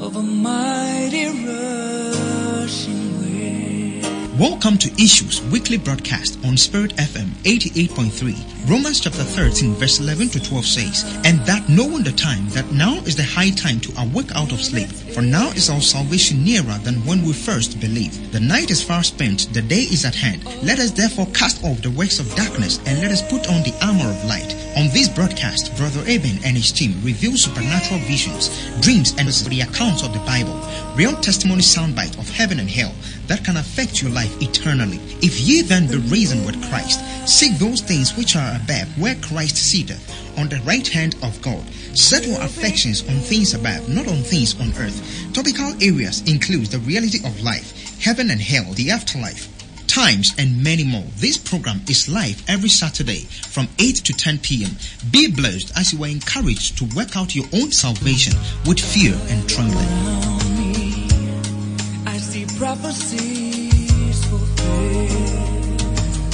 of a mighty rushing wind. Welcome to Issues Weekly Broadcast on Spirit FM 88.3. Romans chapter 13 verse 11 to 12 says, "And that knowing the time, that now is the high time to awake out of sleep. For now is our salvation nearer than when we first believed. The night is far spent, the day is at hand. Let us therefore cast off the works of darkness and let us put on the armor of light." On this broadcast, Brother Eben and his team reveal supernatural visions, dreams, and the accounts of the Bible, real testimony soundbite of heaven and hell that can affect your life eternally. If ye then be risen with Christ, seek those things which are above, where Christ sitteth, on the right hand of God. Set your affections on things above, not on things on earth. Topical areas include the reality of life, heaven and hell, the afterlife, times, and many more. This program is live every Saturday from 8 to 10 p.m. Be blessed as you are encouraged to work out your own salvation with fear and trembling. Around me, I see prophecies fulfilled.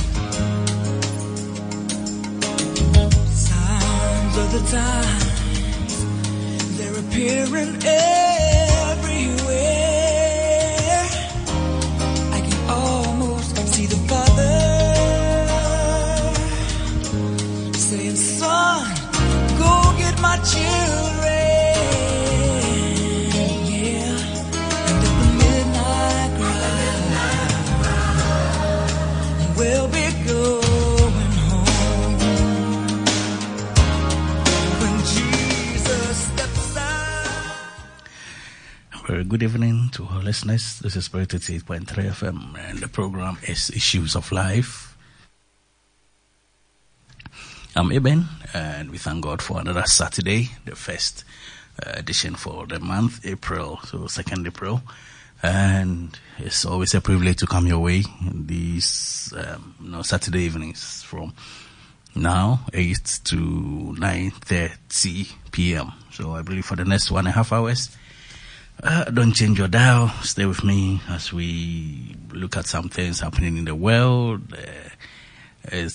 Signs of the times, they're appearing everywhere. I can almost see the Father saying, "Son, go get my children." Yeah. And at the midnight cry, we'll be going home when Jesus steps out. Very good evening to our listeners. This is Spirit 88.3 FM, and the program is Issues of Life. I'm Eben, and we thank God for another Saturday, the first edition for the month, April, so 2nd April. And it's always a privilege to come your way these Saturday evenings from now 8 to 9:30 p.m. So I believe for the next 1.5 hours, don't change your dial. Stay with me as we look at some things happening in the world. It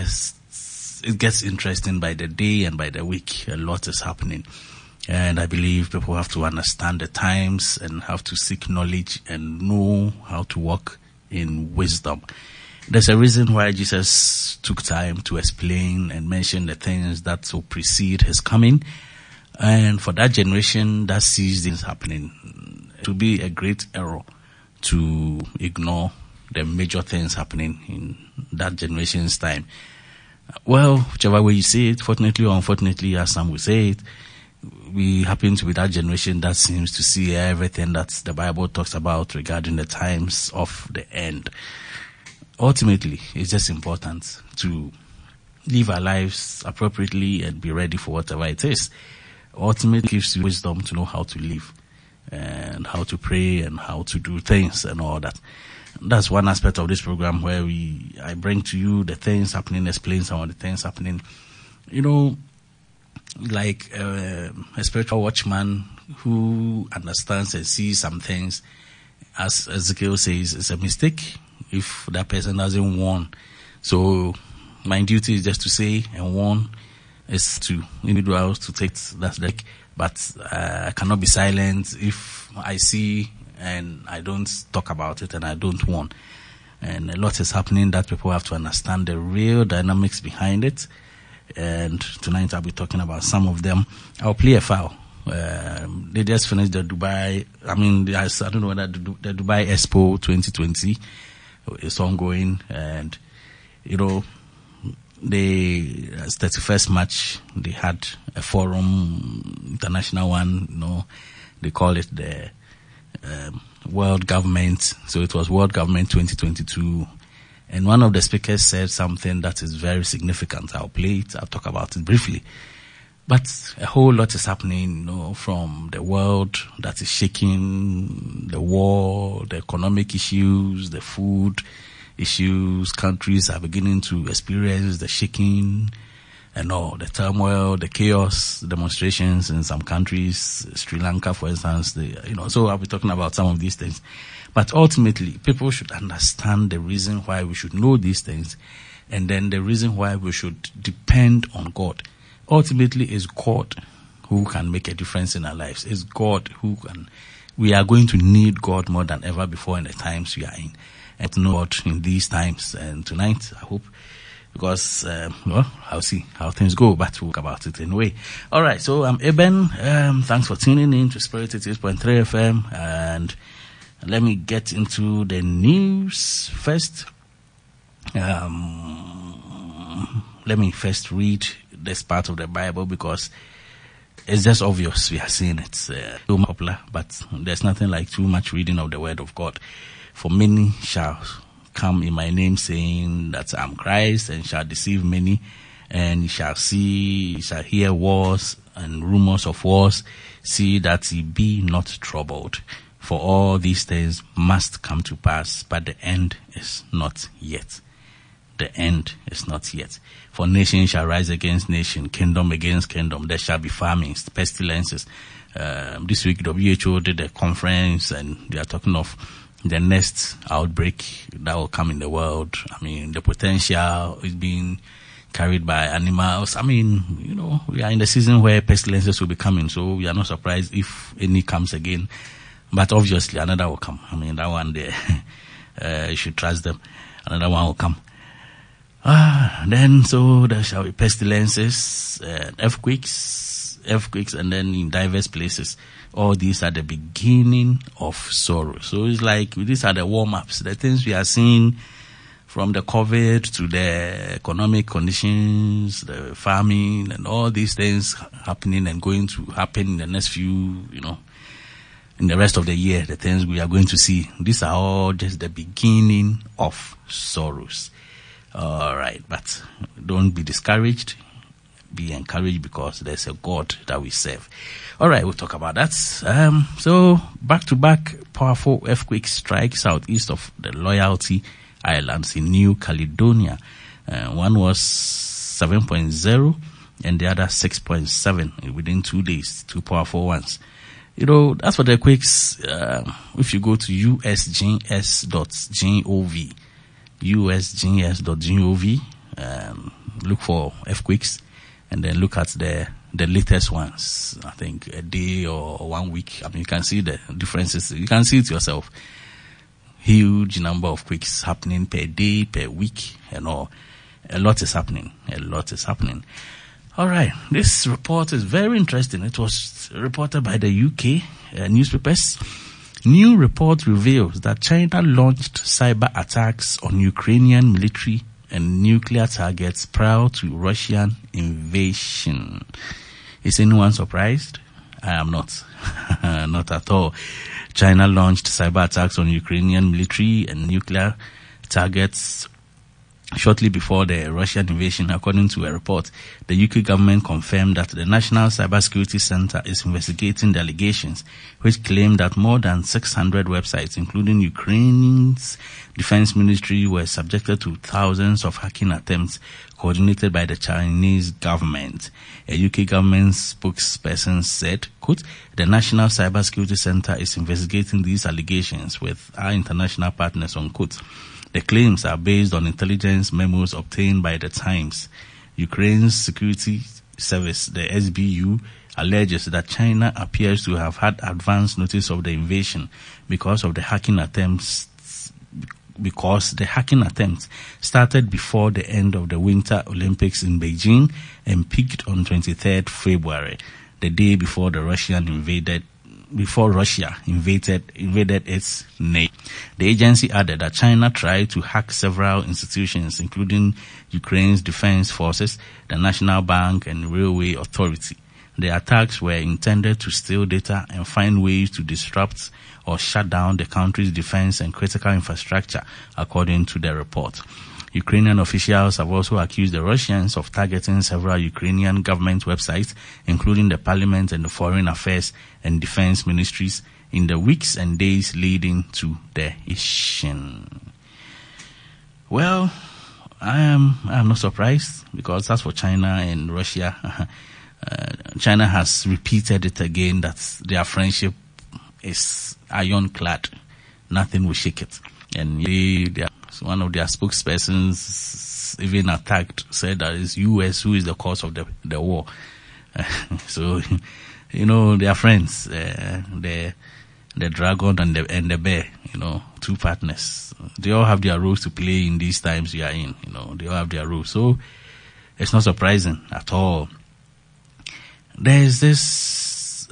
gets interesting by the day and by the week. A lot is happening. And I believe people have to understand the times and have to seek knowledge and know how to walk in wisdom. There's a reason why Jesus took time to explain and mention the things that will precede his coming. And for that generation that sees things happening, it will be a great error to ignore the major things happening in that generation's time. Well, whichever way you see it, fortunately or unfortunately, as some will say it, we happen to be that generation that seems to see everything that the Bible talks about regarding the times of the end. Ultimately, it's just important to live our lives appropriately and be ready for whatever it is. Ultimately, it gives you wisdom to know how to live and how to pray and how to do things and all that. That's one aspect of this program where I bring to you the things happening, explain some of the things happening. You know, like a spiritual watchman who understands and sees some things, as Ezekiel says, it's a mistake if that person doesn't warn. So my duty is just to say and warn, is to individuals to take that deck. But I cannot be silent if I see and I don't talk about it and I don't warn. And a lot is happening that people have to understand the real dynamics behind it. And tonight I'll be talking about some of them. I'll play a file. They just finished the Dubai, I don't know whether the Dubai Expo 2020 is ongoing. And, the 31st March, they had a forum, international one, they call it the World Government. So it was World Government 2022. And one of the speakers said something that is very significant. I'll play it. I'll talk about it briefly. But a whole lot is happening, from the world that is shaking, the war, the economic issues, the food issues. Countries are beginning to experience the shaking and all, the turmoil, the chaos, demonstrations in some countries, Sri Lanka, for instance. So I'll be talking about some of these things. But ultimately, people should understand the reason why we should know these things, and then the reason why we should depend on God. Ultimately, it's God who can make a difference in our lives. It's God who can. We are going to need God more than ever before in the times we are in. And to know God in these times. And tonight, I hope, because, I'll see how things go, but we'll talk about it anyway. All right, so I'm Eben. Thanks for tuning in to Spirit 88.3 FM. And let me get into the news first. Let me first read this part of the Bible because it's just obvious we are seeing it. So popular, but there's nothing like too much reading of the Word of God. For many shall come in my name, saying that I'm Christ, and shall deceive many, and you shall hear wars and rumors of wars. See that ye be not troubled. For all these things must come to pass, but the end is not yet. The end is not yet. For nation shall rise against nation, kingdom against kingdom. There shall be famines, pestilences. This week WHO did a conference, and they are talking of the next outbreak that will come in the world. I mean, the potential is being carried by animals. I mean, we are in the season where pestilences will be coming, so we are not surprised if any comes again. But obviously another will come. I mean, that one there, you should trust them. Another one will come. Then so there shall be pestilences, earthquakes, and then in diverse places. All these are the beginning of sorrow. So it's like these are the warm-ups, the things we are seeing from the COVID to the economic conditions, the farming, and all these things happening and going to happen in the next few, in the rest of the year, the things we are going to see. These are all just the beginning of sorrows. All right, but don't be discouraged. Be encouraged because there's a God that we serve. All right, we'll talk about that. So back-to-back powerful earthquakes strike southeast of the Loyalty Islands in New Caledonia. One was 7.0 and the other 6.7 within 2 days. Two powerful ones. That's for the quakes. If you go to usgs.gov, usgs.gov, look for earthquakes and then look at the latest ones. I think a day or 1 week. I mean, you can see the differences. You can see it yourself. Huge number of quakes happening per day, per week, and all. A lot is happening. All right. This report is very interesting. It was reported by the UK newspapers. New report reveals that China launched cyber attacks on Ukrainian military and nuclear targets prior to Russian invasion. Is anyone surprised? I am not. Not at all. China launched cyber attacks on Ukrainian military and nuclear targets shortly before the Russian invasion, according to a report. The UK government confirmed that the National Cybersecurity Center is investigating the allegations, which claim that more than 600 websites, including Ukraine's defense ministry, were subjected to thousands of hacking attempts coordinated by the Chinese government. A UK government spokesperson said, quote, "The National Cybersecurity Center is investigating these allegations with our international partners," unquote. The claims are based on intelligence memos obtained by the Times. Ukraine's security service, the SBU, alleges that China appears to have had advance notice of the invasion because the hacking attempts started before the end of the Winter Olympics in Beijing and peaked on 23rd February, the day before Russia invaded its nation. The agency added that China tried to hack several institutions, including Ukraine's defense forces, the National Bank, and Railway Authority. The attacks were intended to steal data and find ways to disrupt or shut down the country's defense and critical infrastructure, according to the report. Ukrainian officials have also accused the Russians of targeting several Ukrainian government websites, including the parliament and the foreign affairs and defense ministries, in the weeks and days leading to the invasion. Well, I am not surprised, because as for China and Russia, China has repeated it again that their friendship is ironclad. Nothing will shake it. And one of their spokespersons even said that it's US who is the cause of the war. So, they are friends. The dragon and the bear, two partners. They all have their roles to play in these times we are in. They all have their roles. So it's not surprising at all. There's this,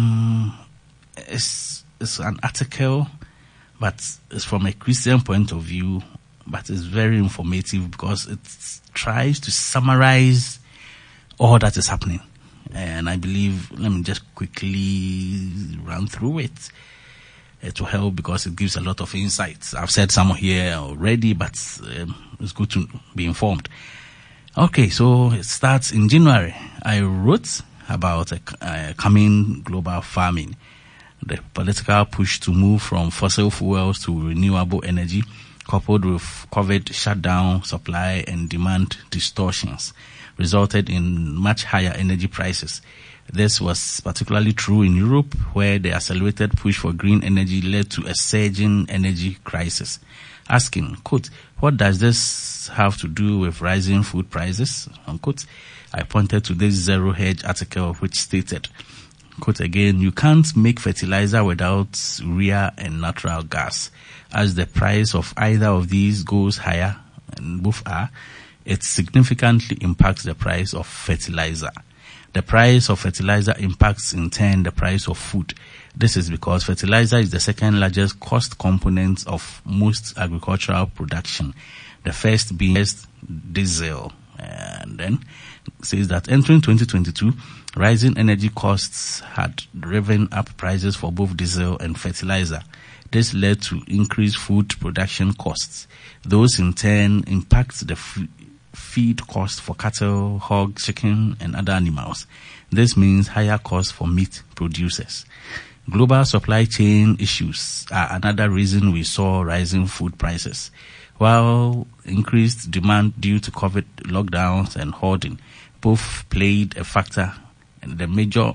it's an article, but it's from a Christian point of view, but it's very informative because it tries to summarize all that is happening. And I believe, let me just quickly run through it. It will help because it gives a lot of insights. I've said some here already, but it's good to be informed. Okay, so it starts in January. I wrote about a coming global famine, the political push to move from fossil fuels to renewable energy, coupled with COVID shutdown, supply and demand distortions, resulted in much higher energy prices. This was particularly true in Europe, where the accelerated push for green energy led to a surging energy crisis. Asking, quote, what does this have to do with rising food prices? Unquote. I pointed to this Zero Hedge article which stated, quote again, you can't make fertilizer without urea and natural gas. As the price of either of these goes higher, and both are, it significantly impacts the price of fertilizer. The price of fertilizer impacts in turn the price of food. This is because fertilizer is the second largest cost component of most agricultural production. The first being diesel. And then says that entering 2022, rising energy costs had driven up prices for both diesel and fertilizer. This led to increased food production costs. Those in turn impact the feed cost for cattle, hog, chicken, and other animals. This means higher costs for meat producers. Global supply chain issues are another reason we saw rising food prices. While increased demand due to COVID lockdowns and hoarding both played a factor, the major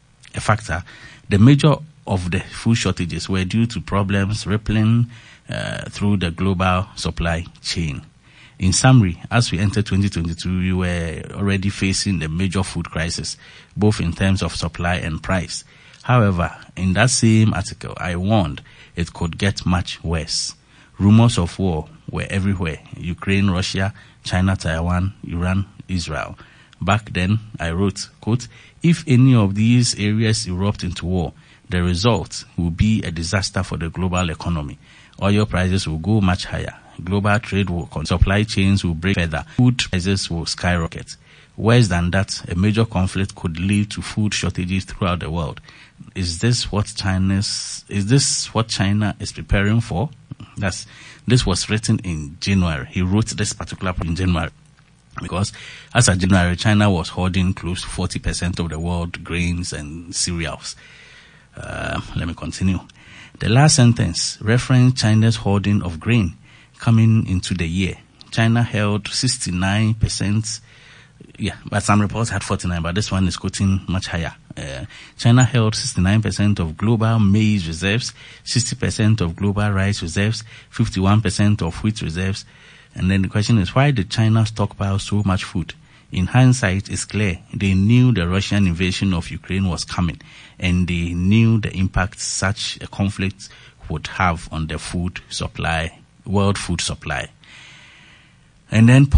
of the food shortages were due to problems rippling through the global supply chain. In summary, as we entered 2022, we were already facing a major food crisis, both in terms of supply and price. However, in that same article, I warned it could get much worse. Rumors of war were everywhere. Ukraine, Russia, China, Taiwan, Iran, Israel. Back then, I wrote, quote, if any of these areas erupt into war, the result will be a disaster for the global economy. Oil prices will go much higher. Global trade will supply chains will break further. Food prices will skyrocket. Worse than that, a major conflict could lead to food shortages throughout the world. Is this what China is preparing for? This was written in January. He wrote this particular part in January because as of January, China was hoarding close to 40% of the world grains and cereals. Let me continue. The last sentence referenced China's hoarding of grain coming into the year. China held 69%. Yeah, but some reports had 49, but this one is quoting much higher. China held 69% of global maize reserves, 60% of global rice reserves, 51% of wheat reserves. And then the question is, why did China stockpile so much food? In hindsight, it's clear they knew the Russian invasion of Ukraine was coming, and they knew the impact such a conflict would have on the food supply, world food supply. And then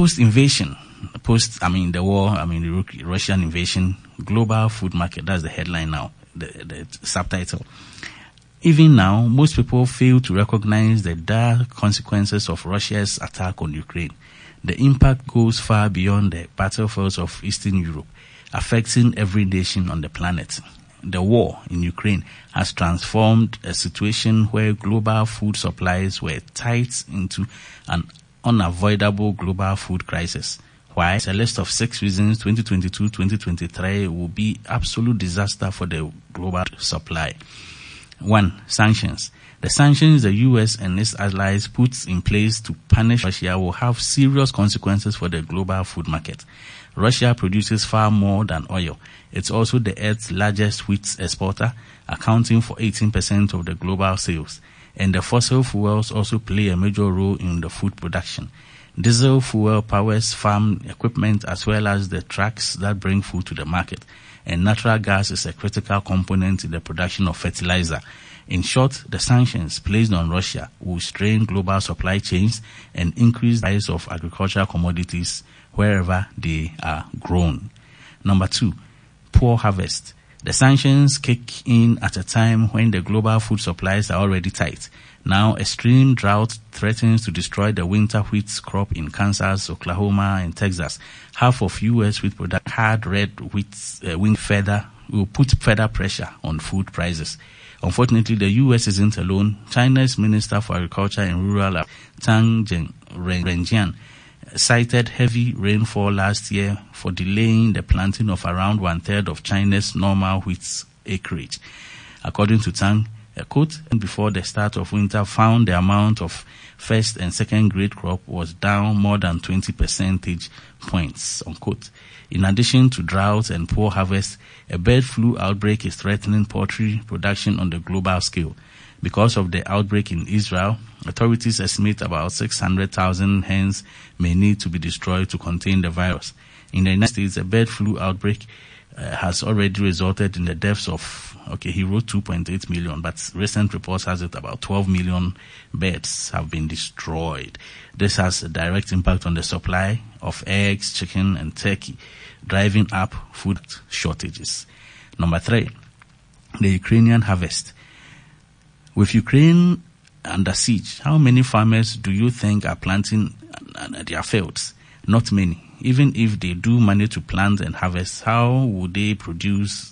the war, the Russian invasion, global food market, that's the headline now, the subtitle. Even now, most people fail to recognize the dire consequences of Russia's attack on Ukraine. The impact goes far beyond the battlefields of Eastern Europe, affecting every nation on the planet. The war in Ukraine has transformed a situation where global food supplies were tight into an unavoidable global food crisis. Why? A list of 6 reasons 2022-2023 will be absolute disaster for the global supply. 1. Sanctions. The sanctions the US and its allies put in place to punish Russia will have serious consequences for the global food market. Russia produces far more than oil. It's also the earth's largest wheat exporter, accounting for 18% of the global sales. And the fossil fuels also play a major role in the food production. Diesel fuel powers farm equipment as well as the trucks that bring food to the market. And natural gas is a critical component in the production of fertilizer. In short, the sanctions placed on Russia will strain global supply chains and increase the price of agricultural commodities wherever they are grown. Number 2, poor harvest. The sanctions kick in at a time when the global food supplies are already tight. Now, extreme drought threatens to destroy the winter wheat crop in Kansas, Oklahoma, and Texas. Half of U.S. wheat product hard red wheat will put further pressure on food prices. Unfortunately, the U.S. isn't alone. China's Minister for Agriculture and Rural Tang Renjian cited heavy rainfall last year for delaying the planting of around 1/3 of China's normal wheat acreage. According to Tang, a quote before the start of winter found the amount of first and second grade crop was down more than 20 percentage points, unquote. In addition to drought and poor harvest, a bird flu outbreak is threatening poultry production on the global scale. Because of the outbreak in Israel, authorities estimate about 600,000 hens may need to be destroyed to contain the virus. In the United States, a bird flu outbreak has already resulted in the deaths of, he wrote 2.8 million, but recent reports has it about 12 million birds have been destroyed. This has a direct impact on the supply of eggs, chicken, and turkey, driving up food shortages. Number 3, the Ukrainian harvest. With Ukraine under siege, how many farmers do you think are planting their fields? Not many. Even if they do manage to plant and harvest, how would the produce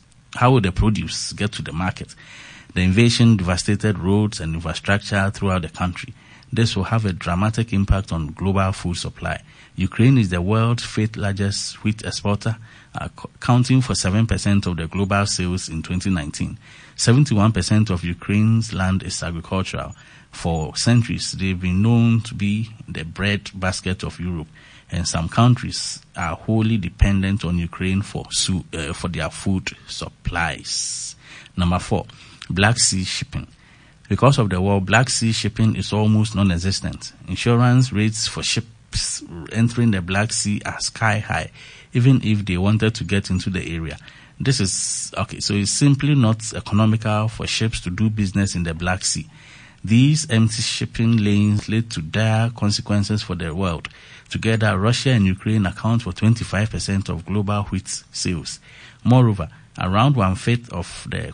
get to the market? The invasion devastated roads and infrastructure throughout the country. This will have a dramatic impact on global food supply. Ukraine is the world's 5th largest wheat exporter, accounting for 7% of the global sales in 2019. 71% of Ukraine's land is agricultural. For centuries, they've been known to be the bread basket of Europe, and some countries are wholly dependent on Ukraine for their food supplies. Number 4, Black Sea shipping. Because of the war, Black Sea shipping is almost non-existent. Insurance rates for ships entering the Black Sea are sky high, even if they wanted to get into the area. This is, so it's simply not economical for ships to do business in the Black Sea. These empty shipping lanes lead to dire consequences for the world. Together, Russia and Ukraine account for 25% of global wheat sales. Moreover, around 1/5 of the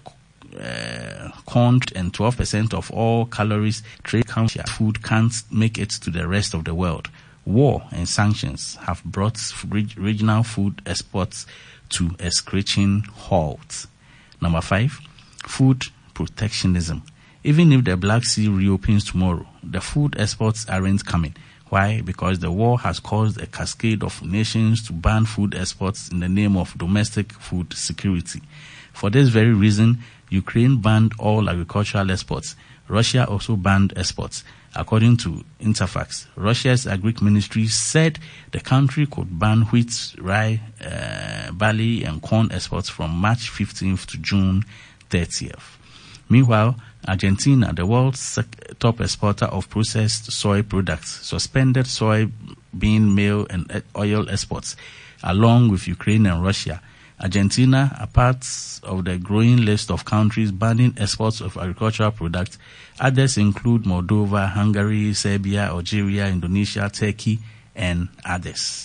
corn and 12% of all calories trade food can't make it to the rest of the world. War and sanctions have brought regional food exports to a screeching halt. Number 5, food protectionism. Even if the Black Sea reopens tomorrow, the food exports aren't coming. Why? Because the war has caused a cascade of nations to ban food exports in the name of domestic food security. For this very reason, Ukraine banned all agricultural exports. Russia also banned exports. According to Interfax, Russia's agri ministry said the country could ban wheat, rye, barley, and corn exports from March 15th to June 30th. Meanwhile, Argentina, the world's top exporter of processed soy products, suspended soybean meal and oil exports, along with Ukraine and Russia. Argentina are part of the growing list of countries banning exports of agricultural products. Others include Moldova, Hungary, Serbia, Algeria, Indonesia, Turkey, and others.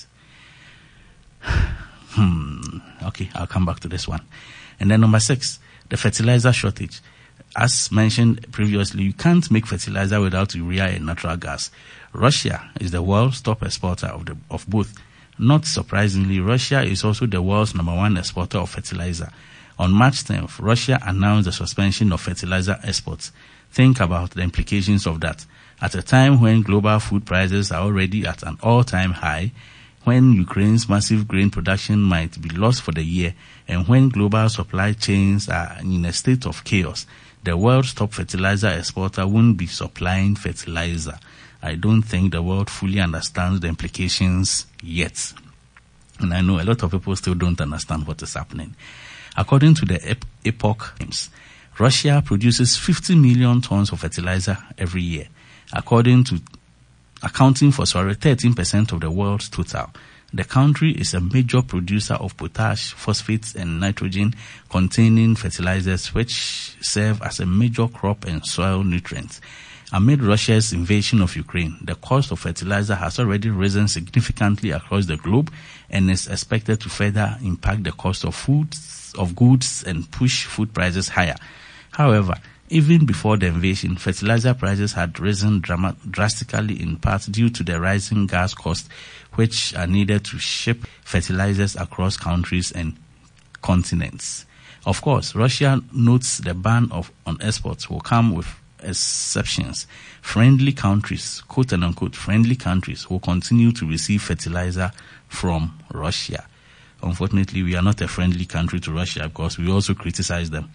I'll come back to this one. And then number 6, the fertilizer shortage. As mentioned previously, you can't make fertilizer without urea and natural gas. Russia is the world's top exporter of both. Not surprisingly, Russia is also the world's number 1 exporter of fertilizer. On March 10th, Russia announced the suspension of fertilizer exports. Think about the implications of that. At a time when global food prices are already at an all-time high, when Ukraine's massive grain production might be lost for the year, and when global supply chains are in a state of chaos, the world's top fertilizer exporter won't be supplying fertilizer. I don't think the world fully understands the implications yet. And I know a lot of people still don't understand what is happening. According to the Epoch Times, Russia produces 50 million tons of fertilizer every year. According to accounting for 13% of the world's total. The country is a major producer of potash, phosphates, and nitrogen-containing fertilizers, which serve as a major crop and soil nutrients. Amid Russia's invasion of Ukraine, the cost of fertilizer has already risen significantly across the globe and is expected to further impact the cost of goods and push food prices higher. However, even before the invasion, fertilizer prices had risen drastically, in part due to the rising gas costs, which are needed to ship fertilizers across countries and continents. Of course, Russia notes the ban on exports will come with exceptions. Friendly countries, quote and unquote, friendly countries will continue to receive fertilizer from Russia. Unfortunately, we are not a friendly country to Russia because we also criticize them.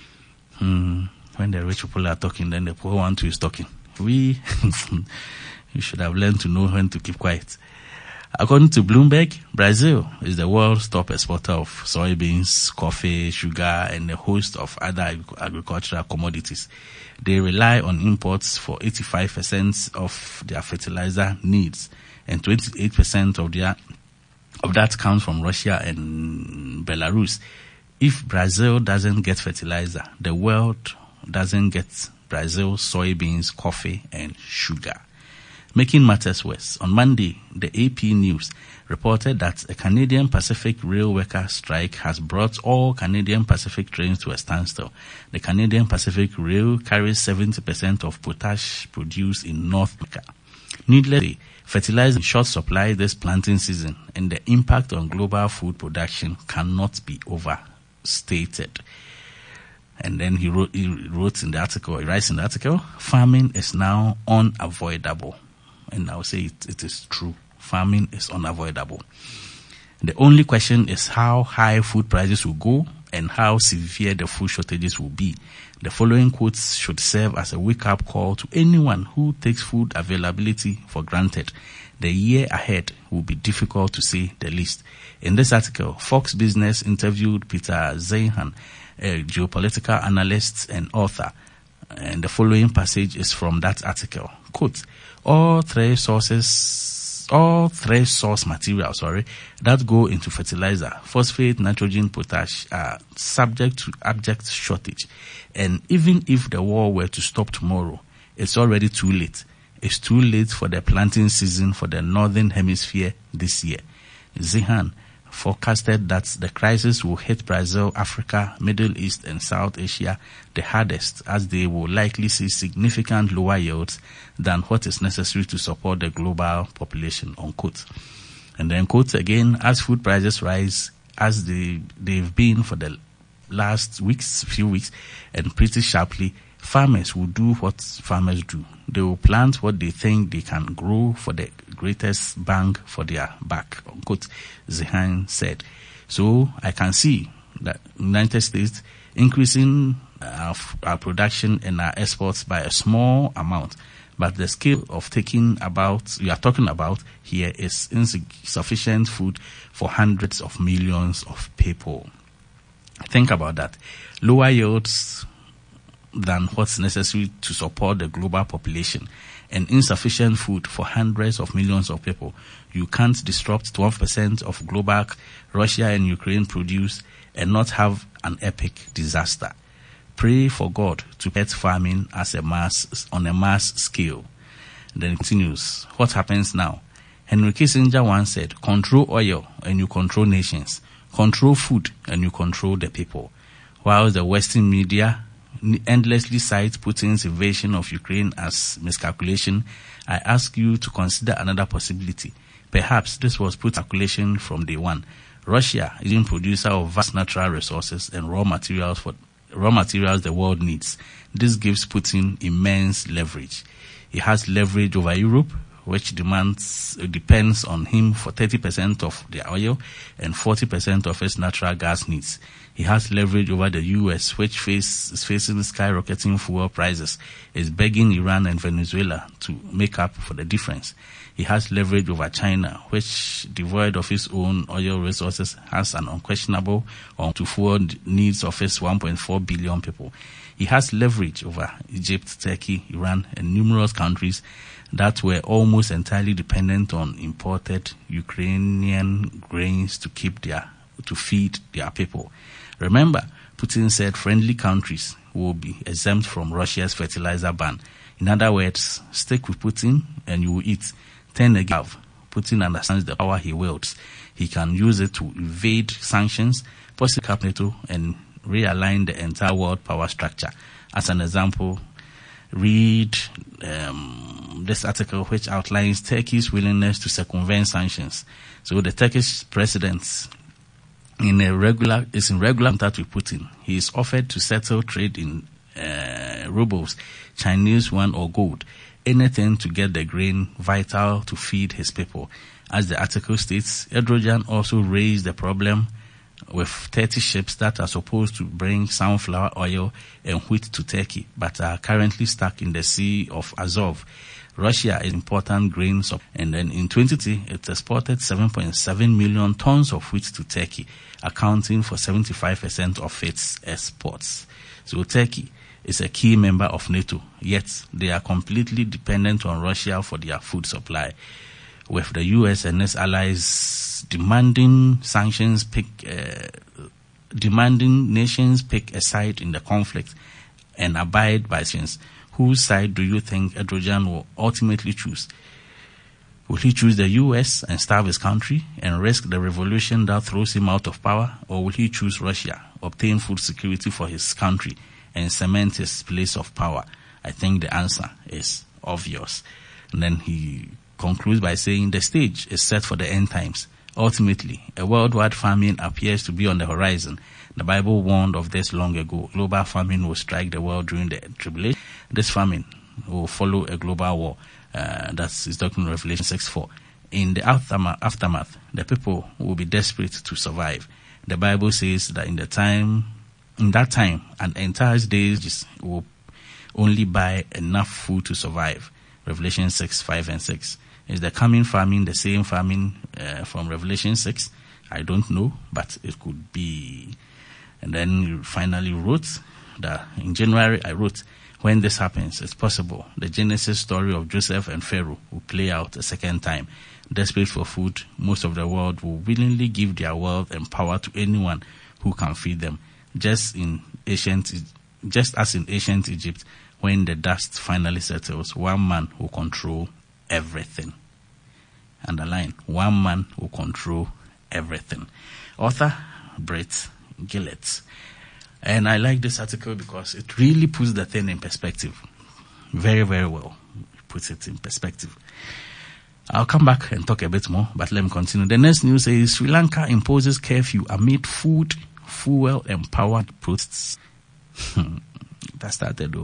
When the rich people are talking, then the poor one too is talking. We should have learned to know when to keep quiet. According to Bloomberg, Brazil is the world's top exporter of soybeans, coffee, sugar, and a host of other agricultural commodities. They rely on imports for 85% of their fertilizer needs, and 28% of that comes from Russia and Belarus. If Brazil doesn't get fertilizer, the world doesn't get Brazil soybeans, coffee, and sugar. Making matters worse, on Monday, the AP News reported that a Canadian Pacific rail worker strike has brought all Canadian Pacific trains to a standstill. The Canadian Pacific Rail carries 70% of potash produced in North America. Needless to say, fertilizer is in short supply this planting season, and the impact on global food production cannot be overstated. And then he writes in the article, farming is now unavoidable. And I'll say it is true. Farming is unavoidable. The only question is how high food prices will go and how severe the food shortages will be. The following quotes should serve as a wake-up call to anyone who takes food availability for granted. The year ahead will be difficult to say the least. In this article, Fox Business interviewed Peter Zeihan, a geopolitical analyst and author. And the following passage is from that article. Quote, all three source materials, that go into fertilizer, phosphate, nitrogen, potash, are subject to abject shortage. And even if the war were to stop tomorrow, it's already too late. It's too late for the planting season for the Northern Hemisphere this year. Zeihan forecasted that the crisis will hit Brazil, Africa, Middle East, and South Asia the hardest, as they will likely see significant lower yields than what is necessary to support the global population, unquote. And then quote again, as food prices rise, as they've been for the last few weeks, and pretty sharply, farmers will do what farmers do. They will plant what they think they can grow for the greatest bang for their buck, unquote, Zeihan said. So I can see that United States increasing our production and our exports by a small amount, but the scale of you are talking about here is insufficient food for hundreds of millions of people. Think about that. Lower yields than what's necessary to support the global population and insufficient food for hundreds of millions of people. You can't disrupt 12% of global Russia and Ukraine produce and not have an epic disaster. Pray for God to get farming on a mass scale. Then it continues. What happens now? Henry Kissinger once said, control oil and you control nations. Control food and you control the people. While the Western media endlessly cites Putin's invasion of Ukraine as miscalculation, I ask you to consider another possibility. Perhaps this was Putin's calculation from day one. Russia is a producer of vast natural resources and raw materials the world needs. This gives Putin immense leverage. He has leverage over Europe, which depends on him for 30% of their oil and 40% of its natural gas needs. He has leverage over the U.S., which is facing skyrocketing fuel prices, is begging Iran and Venezuela to make up for the difference. He has leverage over China, which, devoid of its own oil resources, has an unquestionable to fuel needs of its 1.4 billion people. He has leverage over Egypt, Turkey, Iran, and numerous countries that were almost almost entirely dependent on imported Ukrainian grains to feed their people. Remember, Putin said friendly countries will be exempt from Russia's fertilizer ban. In other words, stick with Putin and you will eat. Turn again. Putin understands the power he wields. He can use it to evade sanctions, possibly cap NATO, and realign the entire world power structure. As an example, read this article which outlines Turkey's willingness to circumvent sanctions. So the Turkish president is in regular contact with Putin. He is offered to settle trade in rubles, Chinese yuan or gold, anything to get the grain vital to feed his people. As the article states, Erdogan also raised the problem with 30 ships that are supposed to bring sunflower oil and wheat to Turkey, but are currently stuck in the Sea of Azov. Russia is important grain supply, and then in 2020, it exported 7.7 million tons of wheat to Turkey, accounting for 75% of its exports. So Turkey is a key member of NATO, yet they are completely dependent on Russia for their food supply, with the US and its allies demanding nations pick a side in the conflict and abide by sanctions. Whose side do you think Erdogan will ultimately choose? Will he choose the US and starve his country and risk the revolution that throws him out of power? Or will he choose Russia, obtain food security for his country, and cement his place of power? I think the answer is obvious. And then he concludes by saying the stage is set for the end times. Ultimately, a worldwide famine appears to be on the horizon. The Bible warned of this long ago. Global famine will strike the world during the tribulation. This famine will follow a global war. That's talking Revelation 6:4. In the aftermath, the people will be desperate to survive. The Bible says that in that time, an entire day will only buy enough food to survive. Revelation 6:5 and 6. Is the coming famine the same famine from Revelation 6? I don't know, but it could be. And then you finally wrote that in January, I wrote, when this happens, it's possible the Genesis story of Joseph and Pharaoh will play out a second time. Desperate for food, most of the world will willingly give their wealth and power to anyone who can feed them. Just as in ancient Egypt, when the dust finally settles, one man will control everything. Underline, one man will control everything. Author Brett Gillett. And I like this article because it really puts the thing in perspective. Very, very well. It puts it in perspective. I'll come back and talk a bit more, but let me continue. The next news is Sri Lanka imposes curfew amid food, fuel, and power protests. That started.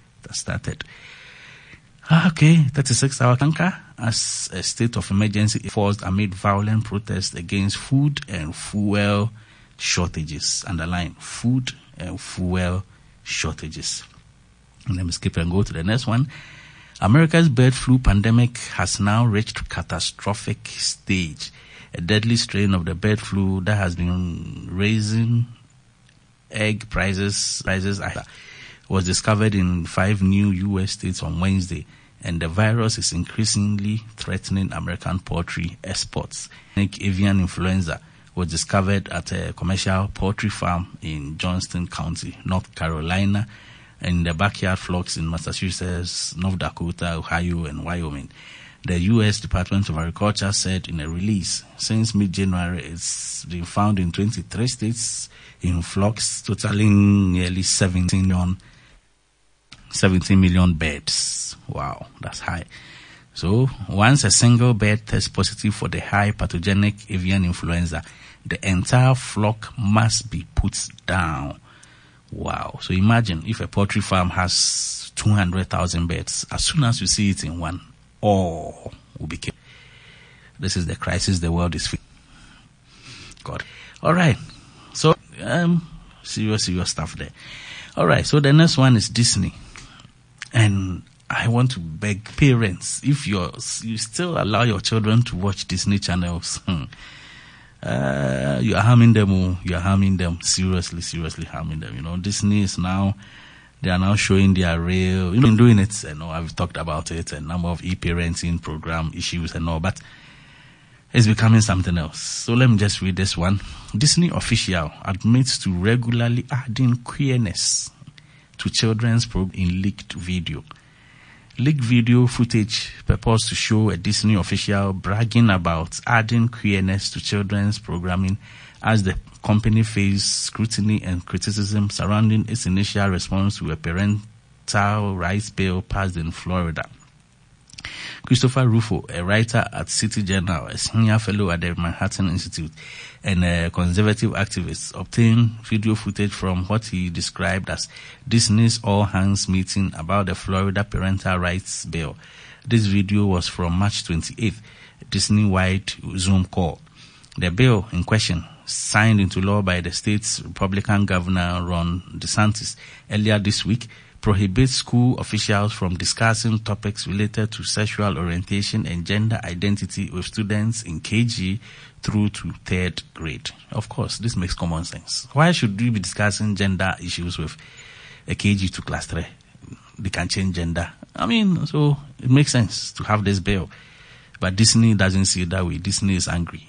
Okay, 36-hour Lanka as a state of emergency enforced amid violent protests against food and fuel shortages. Underline, food and fuel shortages. And let me skip and go to the next one. America's bird flu pandemic has now reached catastrophic stage. A deadly strain of the bird flu that has been raising egg prices was discovered in 5 new U.S. states on Wednesday, and the virus is increasingly threatening American poultry exports. Avian influenza was discovered at a commercial poultry farm in Johnston County, North Carolina, and the backyard flocks in Massachusetts, North Dakota, Ohio, and Wyoming. The U.S. Department of Agriculture said in a release, since mid-January, it's been found in 23 states in flocks, totaling nearly 17 million birds. Wow, that's high. So, once a single bird tests positive for the high pathogenic avian influenza, the entire flock must be put down. Wow. So imagine if a poultry farm has 200,000 birds. As soon as you see it in one, all will be killed. This is the crisis the world is facing. God. All right. So, serious stuff there. All right. So the next one is Disney. And I want to beg parents, if you still allow your children to watch Disney channels, you are harming them. You are harming them. Seriously harming them. You know, Disney is now They are now showing their real, been doing it, and I've talked about it, a number of e-parenting program issues and all, but it's becoming something else. So let me just read this one. Disney official admits to regularly adding queerness to children's program in leaked video. Leaked video footage purports to show a Disney official bragging about adding queerness to children's programming as the company faced scrutiny and criticism surrounding its initial response to a parental rights bill passed in Florida. Christopher Rufo, a writer at City Journal, a senior fellow at the Manhattan Institute, and a conservative activist, obtained video footage from what he described as Disney's all-hands meeting about the Florida parental rights bill. This video was from March 28th, Disney-wide Zoom call. The bill in question, signed into law by the state's Republican Governor Ron DeSantis earlier this week, prohibits school officials from discussing topics related to sexual orientation and gender identity with students in KG through to third grade. Of course, this makes common sense. Why should we be discussing gender issues with a KG to class 3? They can change gender. So it makes sense to have this bill. But Disney doesn't see it that way. Disney is angry.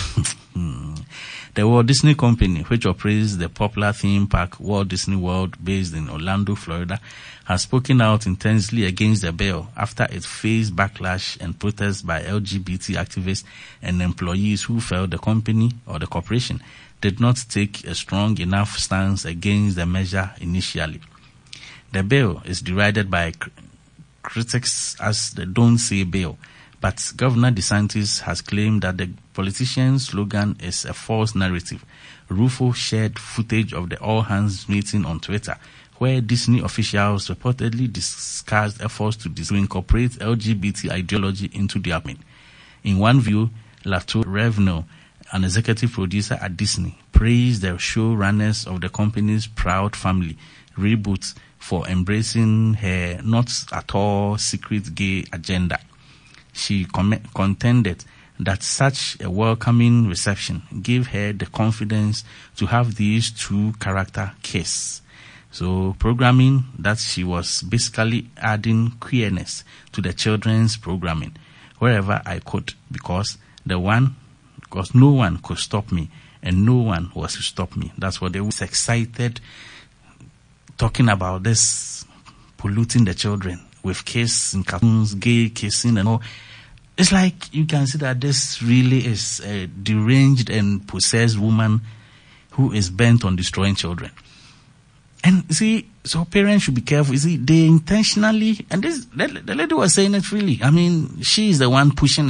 The Walt Disney Company, which operates the popular theme park Walt Disney World based in Orlando, Florida, has spoken out intensely against the bill after it faced backlash and protests by LGBT activists and employees who felt the company or the corporation did not take a strong enough stance against the measure initially. The bill is derided by critics as the Don't Say bill, but Governor DeSantis has claimed that the politician's slogan is a false narrative. Rufo shared footage of the all-hands meeting on Twitter, where Disney officials reportedly discussed efforts to incorporate LGBT ideology into their plan. In one view, Lato Revno, an executive producer at Disney, praised the showrunners of the company's Proud Family reboot for embracing her not at all secret gay agenda. She contended that such a welcoming reception gave her the confidence to have these two character kiss. So programming that she was basically adding queerness to the children's programming wherever I could because no one could stop me and no one was to stop me. That's what they was excited talking about this polluting the children with kiss and cartoons, gay kissing and all. It's like you can see that this really is a deranged and possessed woman who is bent on destroying children. And you see, so parents should be careful. You see, they intentionally, and the lady was saying it freely. She is the one pushing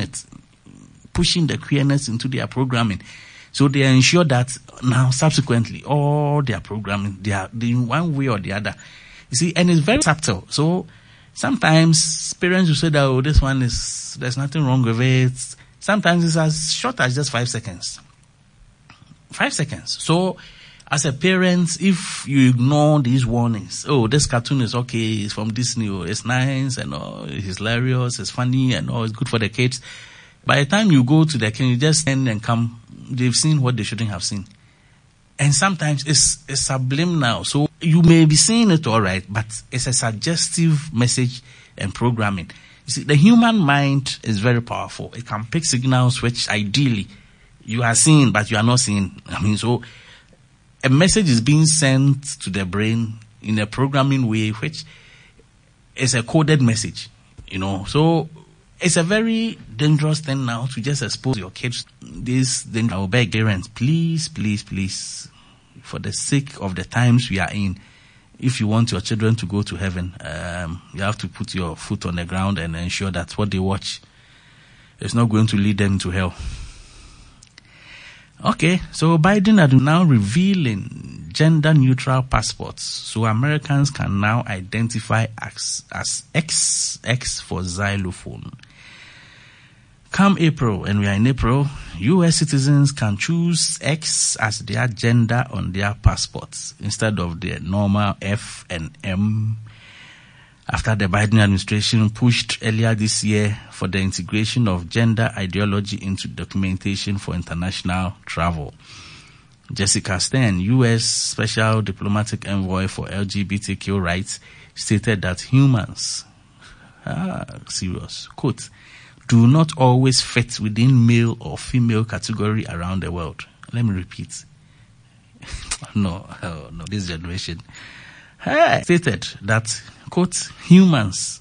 the queerness into their programming. So they ensure that now subsequently all their programming, they are in one way or the other. You see, and it's very subtle. So sometimes parents will say that, this one there's nothing wrong with it. Sometimes it's as short as just 5 seconds. 5 seconds. So as a parent, if you ignore these warnings, this cartoon is okay, it's from Disney, it's nice and it's hilarious, it's funny and it's good for the kids. By the time you go to the kids, you just end and come, they've seen what they shouldn't have seen. And sometimes it's subliminal. So you may be seeing it all right, but it's a suggestive message and programming. You see, the human mind is very powerful. It can pick signals which ideally you are seeing, but you are not seeing. So a message is being sent to the brain in a programming way, which is a coded message, So it's a very dangerous thing now to just expose your kids. I will beg parents, please, for the sake of the times we are in, if you want your children to go to heaven, you have to put your foot on the ground and ensure that what they watch is not going to lead them to hell. Okay, so Biden is now revealing gender-neutral passports, so Americans can now identify as XX for xylophone. Come April, and we are in April, U.S. citizens can choose X as their gender on their passports instead of the normal F and M. After the Biden administration pushed earlier this year for the integration of gender ideology into documentation for international travel. Jessica Stern, U.S. Special Diplomatic Envoy for LGBTQ rights, stated that humans, serious, quote, do not always fit within male or female category around the world. Let me repeat. No, this generation. Stated that, quote, humans,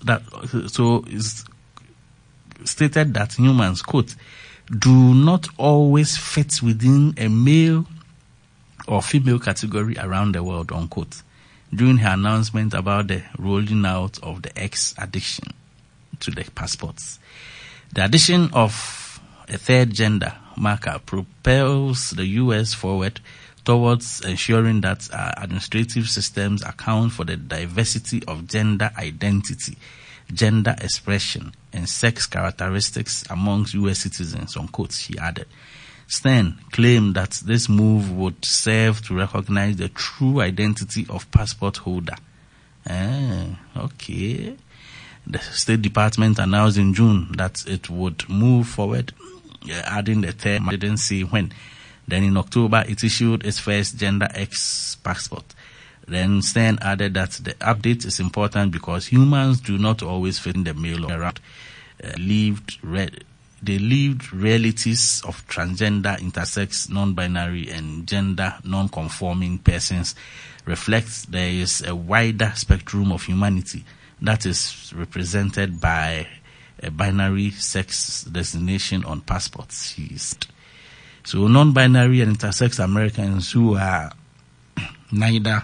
stated that humans, quote, do not always fit within a male or female category around the world, unquote, during her announcement about the rolling out of the X addition to the passports. The addition of a third gender marker propels the U.S. forward towards ensuring that administrative systems account for the diversity of gender identity, gender expression, and sex characteristics amongst U.S. citizens, unquote, she added. Stern claimed that this move would serve to recognize the true identity of passport holder. Okay. The State Department announced in June that it would move forward, adding the third, didn't say when. Then in October, it issued its first Gender X passport. Then Stern added that the update is important because humans do not always fit in the male around. They lived realities of transgender, intersex, non-binary, and gender non-conforming persons reflects there is a wider spectrum of humanity that is represented by a binary sex designation on passports. So non-binary and intersex Americans who are neither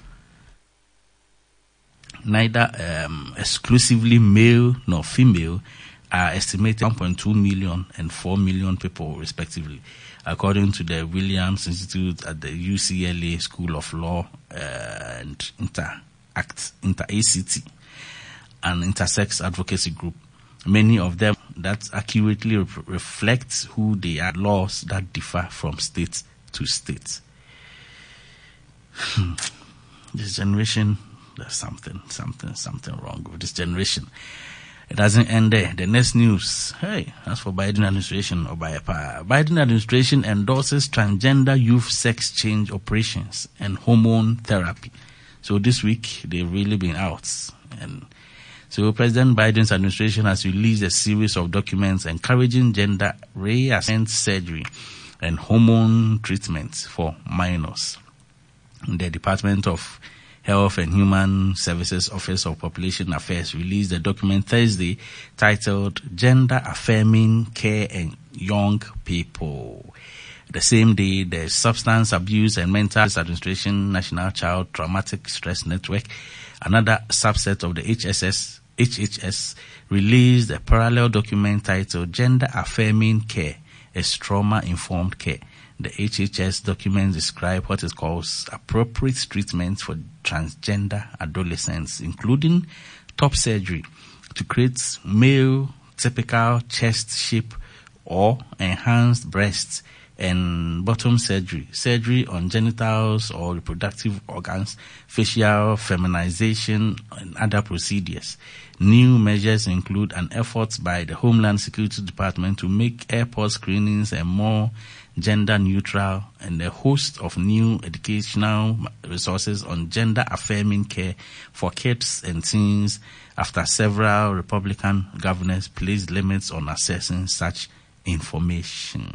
exclusively male nor female are estimated 1.2 million and 4 million people respectively, according to the Williams Institute at the UCLA School of Law and Inter-ACT, an intersex advocacy group. Many of them that accurately reflect who they are, laws that differ from state to state. This generation, there's something wrong with this generation. It doesn't end there. The next news, as for Biden administration or Biden administration endorses transgender youth sex change operations and hormone therapy. So this week, they've really been out. And so President Biden's administration has released a series of documents encouraging gender reassignment surgery and hormone treatments for minors. The Department of Health and Human Services Office of Population Affairs released a document Thursday titled Gender Affirming Care in Young People. The same day, the Substance Abuse and Mental Health Administration National Child Traumatic Stress Network, another subset of the HHS, released a parallel document titled Gender Affirming Care is Trauma-Informed Care. The HHS documents describe what it calls appropriate treatment for transgender adolescents, including top surgery to create male typical chest shape or enhanced breasts, and bottom surgery on genitals or reproductive organs, facial feminization, and other procedures. New measures include an effort by the Homeland Security Department to make airport screenings and more gender neutral, and a host of new educational resources on gender affirming care for kids and teens after several Republican governors placed limits on accessing such information.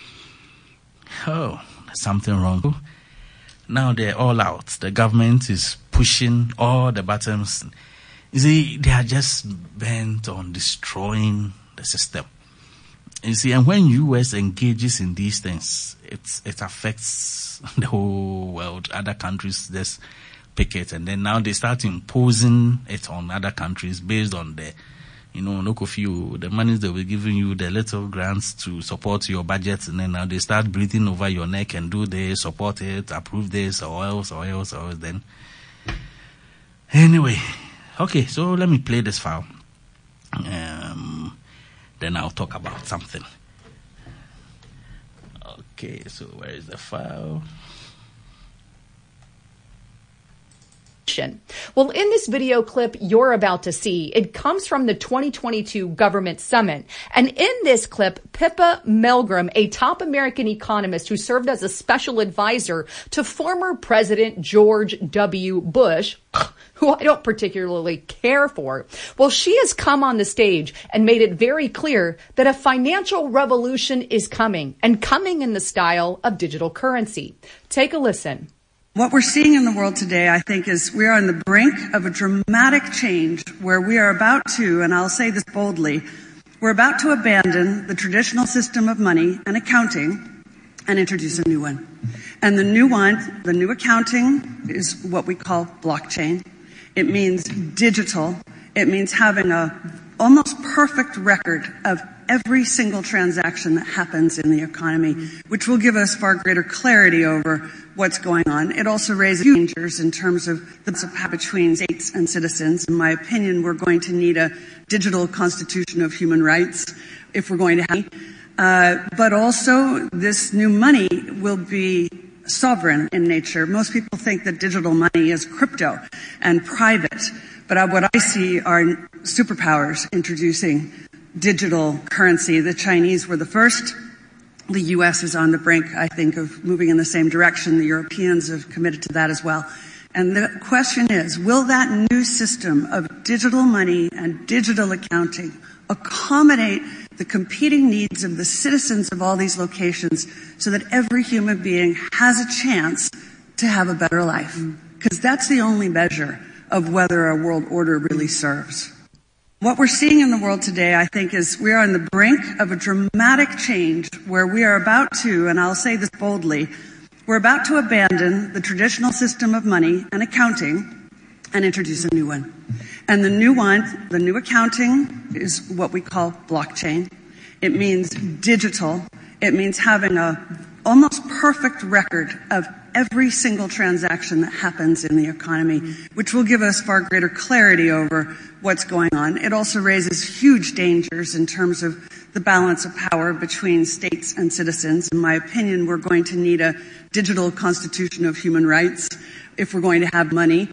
Oh, there's something wrong. Now they're all out. The government is pushing all the buttons. You see, they are just bent on destroying the system. You see, and when U.S. engages in these things, it affects the whole world. Other countries just pick it, and then now they start imposing it on other countries based on the, look of you, the monies they were giving you, the little grants to support your budget, and then now they start breathing over your neck and do this, support it, approve this, or else, then. Anyway, okay, so let me play this file. Then I'll talk about something. Okay, so where is the file? revolution. Well, in this video clip you're about to see, it comes from the 2022 government summit. And in this clip, Pippa Milgram, a top American economist who served as a special advisor to former President George W. Bush, who I don't particularly care for, well, she has come on the stage and made it very clear that a financial revolution is coming, and coming in the style of digital currency. Take a listen. What we're seeing in the world today, I think, is we are on the brink of a dramatic change where we are about to, and I'll say this boldly, we're about to abandon the traditional system of money and accounting and introduce a new one. And the new accounting is what we call blockchain. It means digital. It means having a almost perfect record of every single transaction that happens in the economy, which will give us far greater clarity over what's going on. It also raises dangers in terms of the power between states and citizens. In my opinion, we're going to need a digital constitution of human rights if we're going to have but also this new money will be sovereign in nature. Most people think that digital money is crypto and private, but what I see are superpowers introducing digital currency. The Chinese were the first. The U.S. is on the brink, I think, of moving in the same direction. The Europeans have committed to that as well. And the question is, will that new system of digital money and digital accounting accommodate the competing needs of the citizens of all these locations so that every human being has a chance to have a better life? Because that's the only measure of whether a world order really serves. What we're seeing in the world today, I think, is we are on the brink of a dramatic change where we are about to, and I'll say this boldly, we're about to abandon the traditional system of money and accounting and introduce a new one. And the new accounting is what we call blockchain. It means digital. It means having a almost perfect record of every single transaction that happens in the economy, which will give us far greater clarity over what's going on. It also raises huge dangers in terms of the balance of power between states and citizens. In my opinion, we're going to need a digital constitution of human rights if we're going to have money.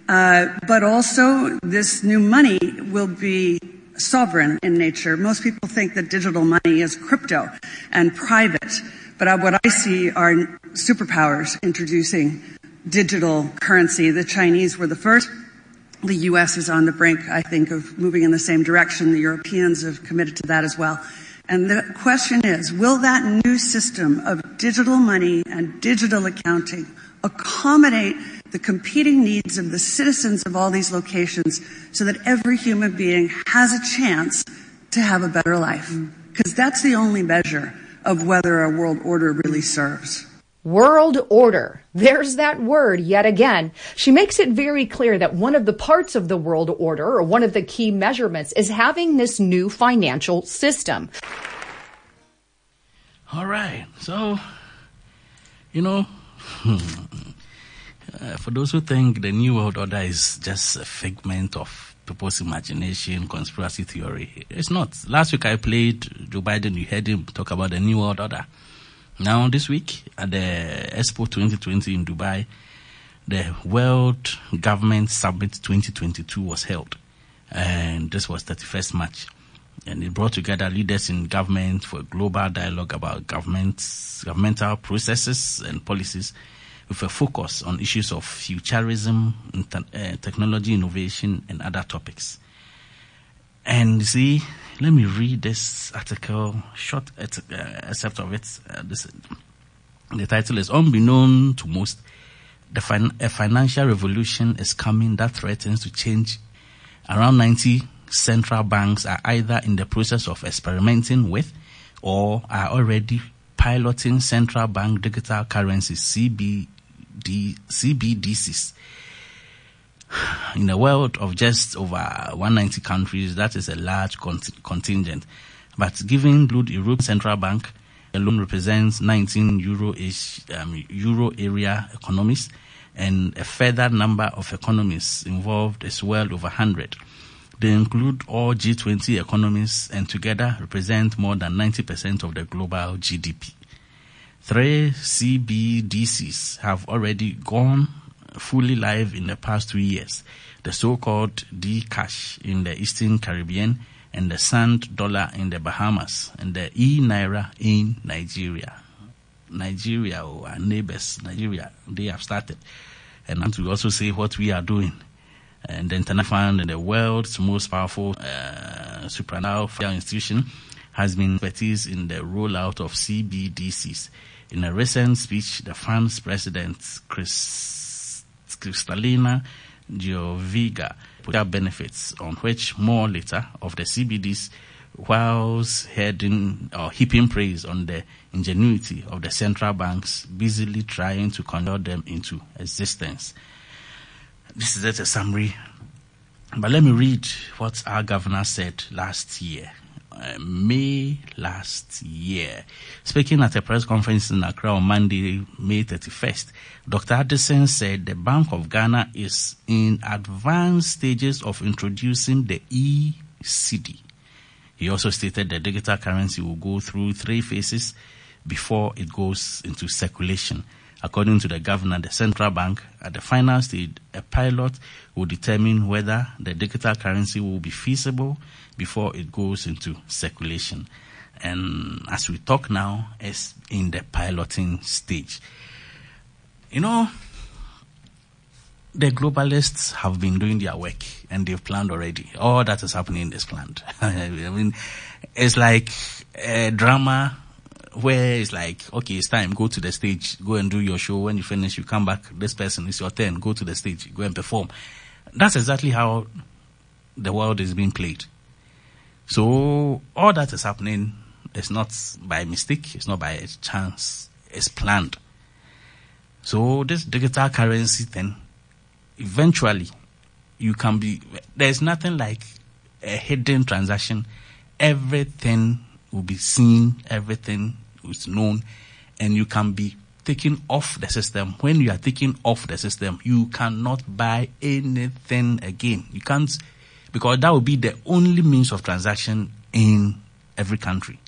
But also, this new money will be sovereign in nature. Most people think that digital money is crypto and private, but what I see are superpowers introducing digital currency. The Chinese were the first. The U.S. is on the brink, I think, of moving in the same direction. The Europeans have committed to that as well. And the question is, will that new system of digital money and digital accounting accommodate the competing needs of the citizens of all these locations so that every human being has a chance to have a better life? Because that's the only measure of whether a world order really serves. World order. There's that word yet again. She makes it very clear that one of the parts of the world order, or one of the key measurements, is having this new financial system. All right. So, for those who think the New World Order is just a figment of people's imagination, conspiracy theory, it's not. Last week I played Joe Biden. You heard him talk about the New World Order. Now this week at the Expo 2020 in Dubai, the World Government Summit 2022 was held. And this was 31st March. And it brought together leaders in government for a global dialogue about governmental processes and policies, with a focus on issues of futurism, technology innovation, and other topics. And see, let me read this article, short excerpt of it. The title is, Unbeknown to Most, a financial revolution is coming that threatens to change. Around 90 central banks are either in the process of experimenting with or are already piloting central bank digital currencies, CBDCs. In a world of just over 190 countries, that is a large contingent. But given European Central Bank alone represents 19 euro area economies, and a further number of economies involved is well over 100. They include all G20 economies and together represent more than 90% of the global GDP. 3 CBDCs have already gone fully live in the past 2 years. The so-called D-Cash in the Eastern Caribbean, and the Sand Dollar in the Bahamas, and the E-Naira in Nigeria. Nigeria, our neighbors, Nigeria, they have started. And we also say what we are doing. And the International Fund, and the world's most powerful supranational financial institution, has been expertise in the rollout of CBDCs. In a recent speech, the fund's president, Kristalina Georgieva, put out benefits, on which more later of the CBDs, whilst heaping praise on the ingenuity of the central banks busily trying to convert them into existence. This is just a summary, but let me read what our governor said last year. May last year. Speaking at a press conference in Accra on Monday, May 31st, Dr. Addison said the Bank of Ghana is in advanced stages of introducing the e-cedi. He also stated the digital currency will go through 3 phases before it goes into circulation. According to the governor, the central bank, at the final stage, a pilot will determine whether the digital currency will be feasible before it goes into circulation. And as we talk now, it's in the piloting stage. You know, the globalists have been doing their work and they've planned already. All that is happening is planned. I mean, it's like a drama where it's like, okay, it's time, go to the stage, go and do your show. When you finish, you come back, this person, it's your turn, go to the stage, go and perform. That's exactly how the world is being played. So all that is happening is not by mistake, it's not by chance, it's planned. So this digital currency thing, eventually there's nothing like a hidden transaction. Everything will be seen, everything is known, and you can be taken off the system. When you are taken off the system, you cannot buy anything again. You can't, because that will be the only means of transaction in every country.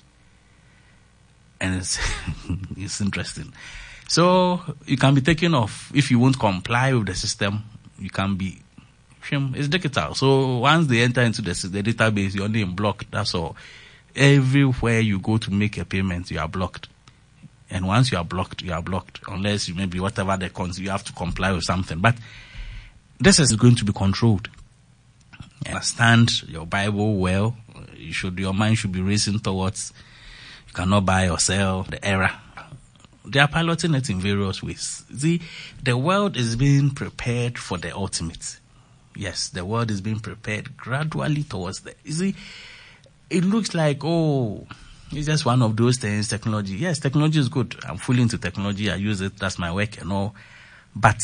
And it's interesting. So you can be taken off. If you won't comply with the system, you can be, it's digital. So once they enter into the database, your name blocked, that's all. Everywhere you go to make a payment, you are blocked. And once you are blocked, unless you maybe whatever you have to comply with something. But this is going to be controlled. Understand your Bible well. Your mind should be racing towards, you cannot buy or sell, the era. They are piloting it in various ways. See, the world is being prepared for the ultimate. Yes, the world is being prepared gradually towards that. You see, it looks like, it's just one of those things, technology. Yes, technology is good. I'm fully into technology. I use it. That's my work and all. But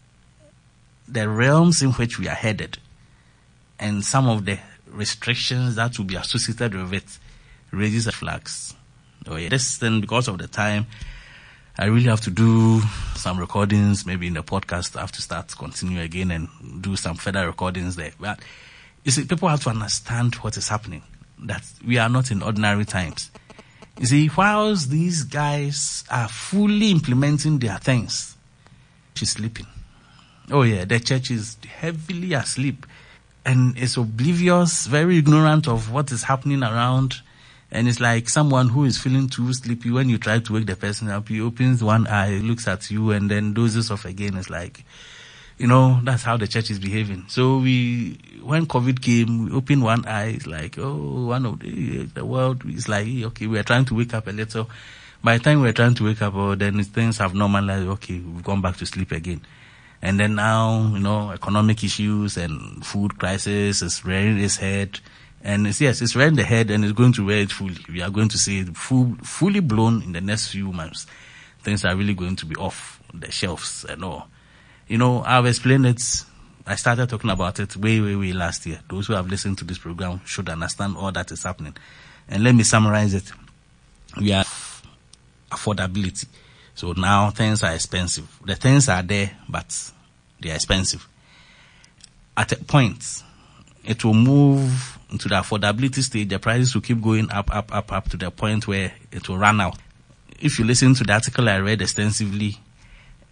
the realms in which we are headed and some of the restrictions that will be associated with it raises flags. Oh yeah, this thing, because of the time, I really have to do some recordings, maybe in the podcast. I have to continue again and do some further recordings there. But you see, people have to understand what is happening, that we are not in ordinary times. You see, whilst these guys are fully implementing their things, she's sleeping. Oh yeah, the church is heavily asleep and is oblivious, very ignorant of what is happening around. And it's like someone who is feeling too sleepy. When you try to wake the person up, he opens one eye, looks at you, and then dozes off again. It's like, that's how the church is behaving. So when COVID came, we opened one eye. It's like, one of the world is like, okay, we are trying to wake up a little. By the time we are trying to wake up, then things have normalized. Okay, we've gone back to sleep again. And then now, economic issues and food crisis is rearing its head. And it's rearing the head and it's going to rear it fully. We are going to see it fully blown in the next few months. Things are really going to be off the shelves and all. I've explained it. I started talking about it way last year. Those who have listened to this program should understand all that is happening. And let me summarize it. We have affordability. So now things are expensive. The things are there, but they are expensive. At a point, it will move into the affordability stage. The prices will keep going up to the point where it will run out. If you listen to the article I read extensively,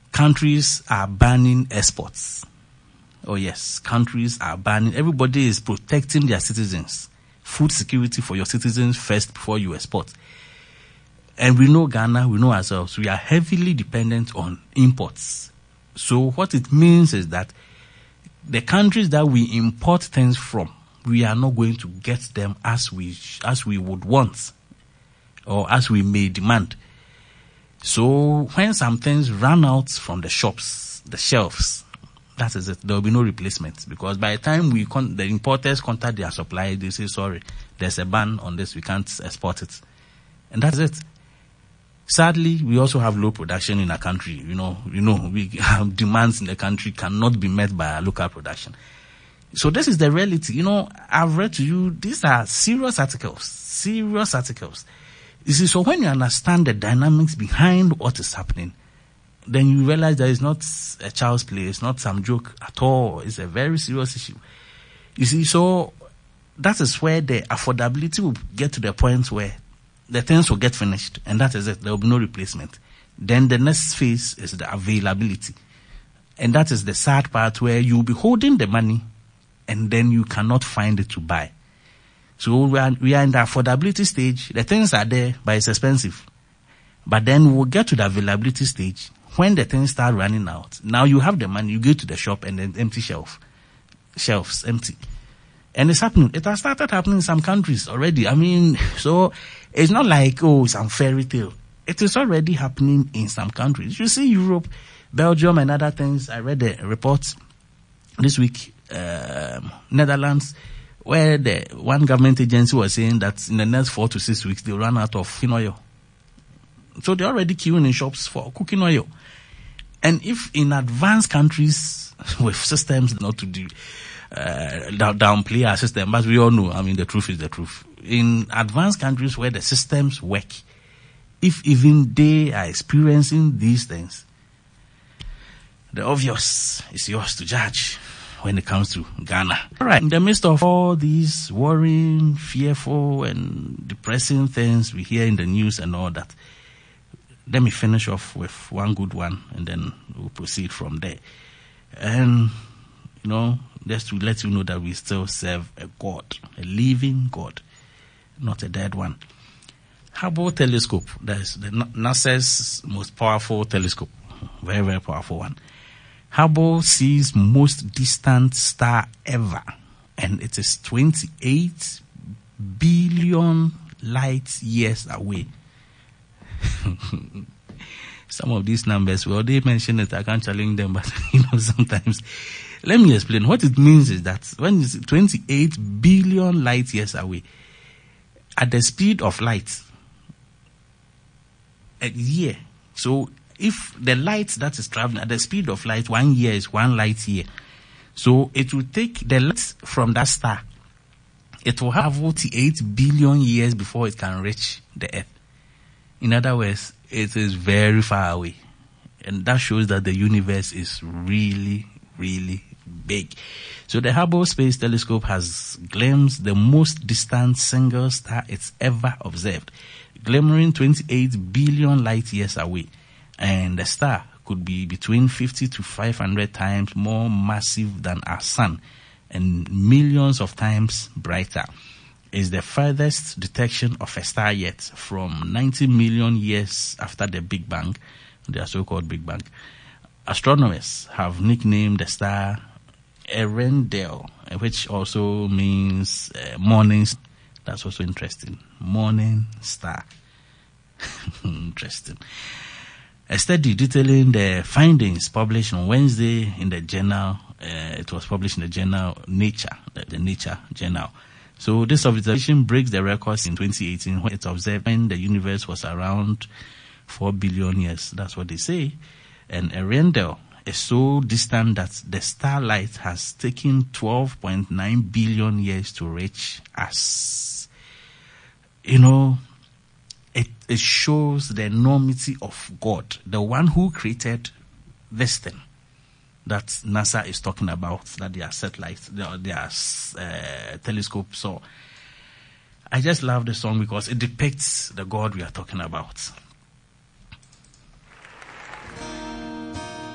countries are banning exports. Oh yes, countries are banning. Everybody is protecting their citizens. Food security for your citizens first before you export. And we know Ghana, we know ourselves, we are heavily dependent on imports. So what it means is that the countries that we import things from, we are not going to get them as we would want or as we may demand. So when some things run out from the shops, the shelves, that is it. There will be no replacement, because by the time the importers contact their supplier, they say, sorry, there's a ban on this, we can't export it. And that's it. Sadly, we also have low production in our country. We have demands in the country cannot be met by our local production. So this is the reality. I've read to you, these are serious articles. You see, so when you understand the dynamics behind what is happening, then you realize that it's not a child's play, it's not some joke at all. It's a very serious issue. You see, so that is where the affordability will get to the point where the things will get finished, and that is it. There will be no replacement. Then the next phase is the availability. And that is the sad part, where you'll be holding the money and then you cannot find it to buy. So we are in the affordability stage. The things are there, but it's expensive. But then we'll get to the availability stage when the things start running out. Now you have the money, you go to the shop and then empty shelves empty. And it's happening. It has started happening in some countries already. So it's not like, some fairy tale. It is already happening in some countries. You see Europe, Belgium and other things. I read a report this week, Netherlands, where the one government agency was saying that in the next 4 to 6 weeks, they'll run out of cooking oil. So they're already queuing in shops for cooking oil. And if in advanced countries with systems not to do, downplay our system, but we all know, the truth is the truth. In advanced countries where the systems work, if even they are experiencing these things, the obvious is yours to judge when it comes to Ghana. All right, in the midst of all these worrying, fearful and depressing things we hear in the news and all that, let me finish off with one good one and then we'll proceed from there. And, just to let you know that we still serve a God, a living God, not a dead one. Hubble telescope, that is the NASA's most powerful telescope, very, very powerful one. Hubble sees most distant star ever, and it is 28 billion light years away. Some of these numbers, they mention it, I can't challenge them, but sometimes. Let me explain. What it means is that when it's 28 billion light years away, at the speed of light, a year. So if the light that is traveling at the speed of light, 1 year is 1 light year. So it will take the light from that star. It will have 48 billion years before it can reach the Earth. In other words, it is very far away. And that shows that the universe is really, really big. So the Hubble Space Telescope has glimpsed the most distant single star it's ever observed, glimmering 28 billion light years away. And the star could be between 50 to 500 times more massive than our sun and millions of times brighter. Is the furthest detection of a star yet, from 90 million years after the Big Bang, the so-called Big Bang. Astronomers have nicknamed the star Earendel, which also means morning. That's also interesting. Morning star. Interesting. A study detailing the findings published on Wednesday in the journal, it was published in the journal Nature, the Nature journal. So this observation breaks the records in 2018 when it observed when the universe was around 4 billion years. That's what they say. And Earendel is so distant that the starlight has taken 12.9 billion years to reach us. It shows the enormity of God, the one who created this thing that NASA is talking about, that their satellites, their telescope. So I just love the song because it depicts the God we are talking about.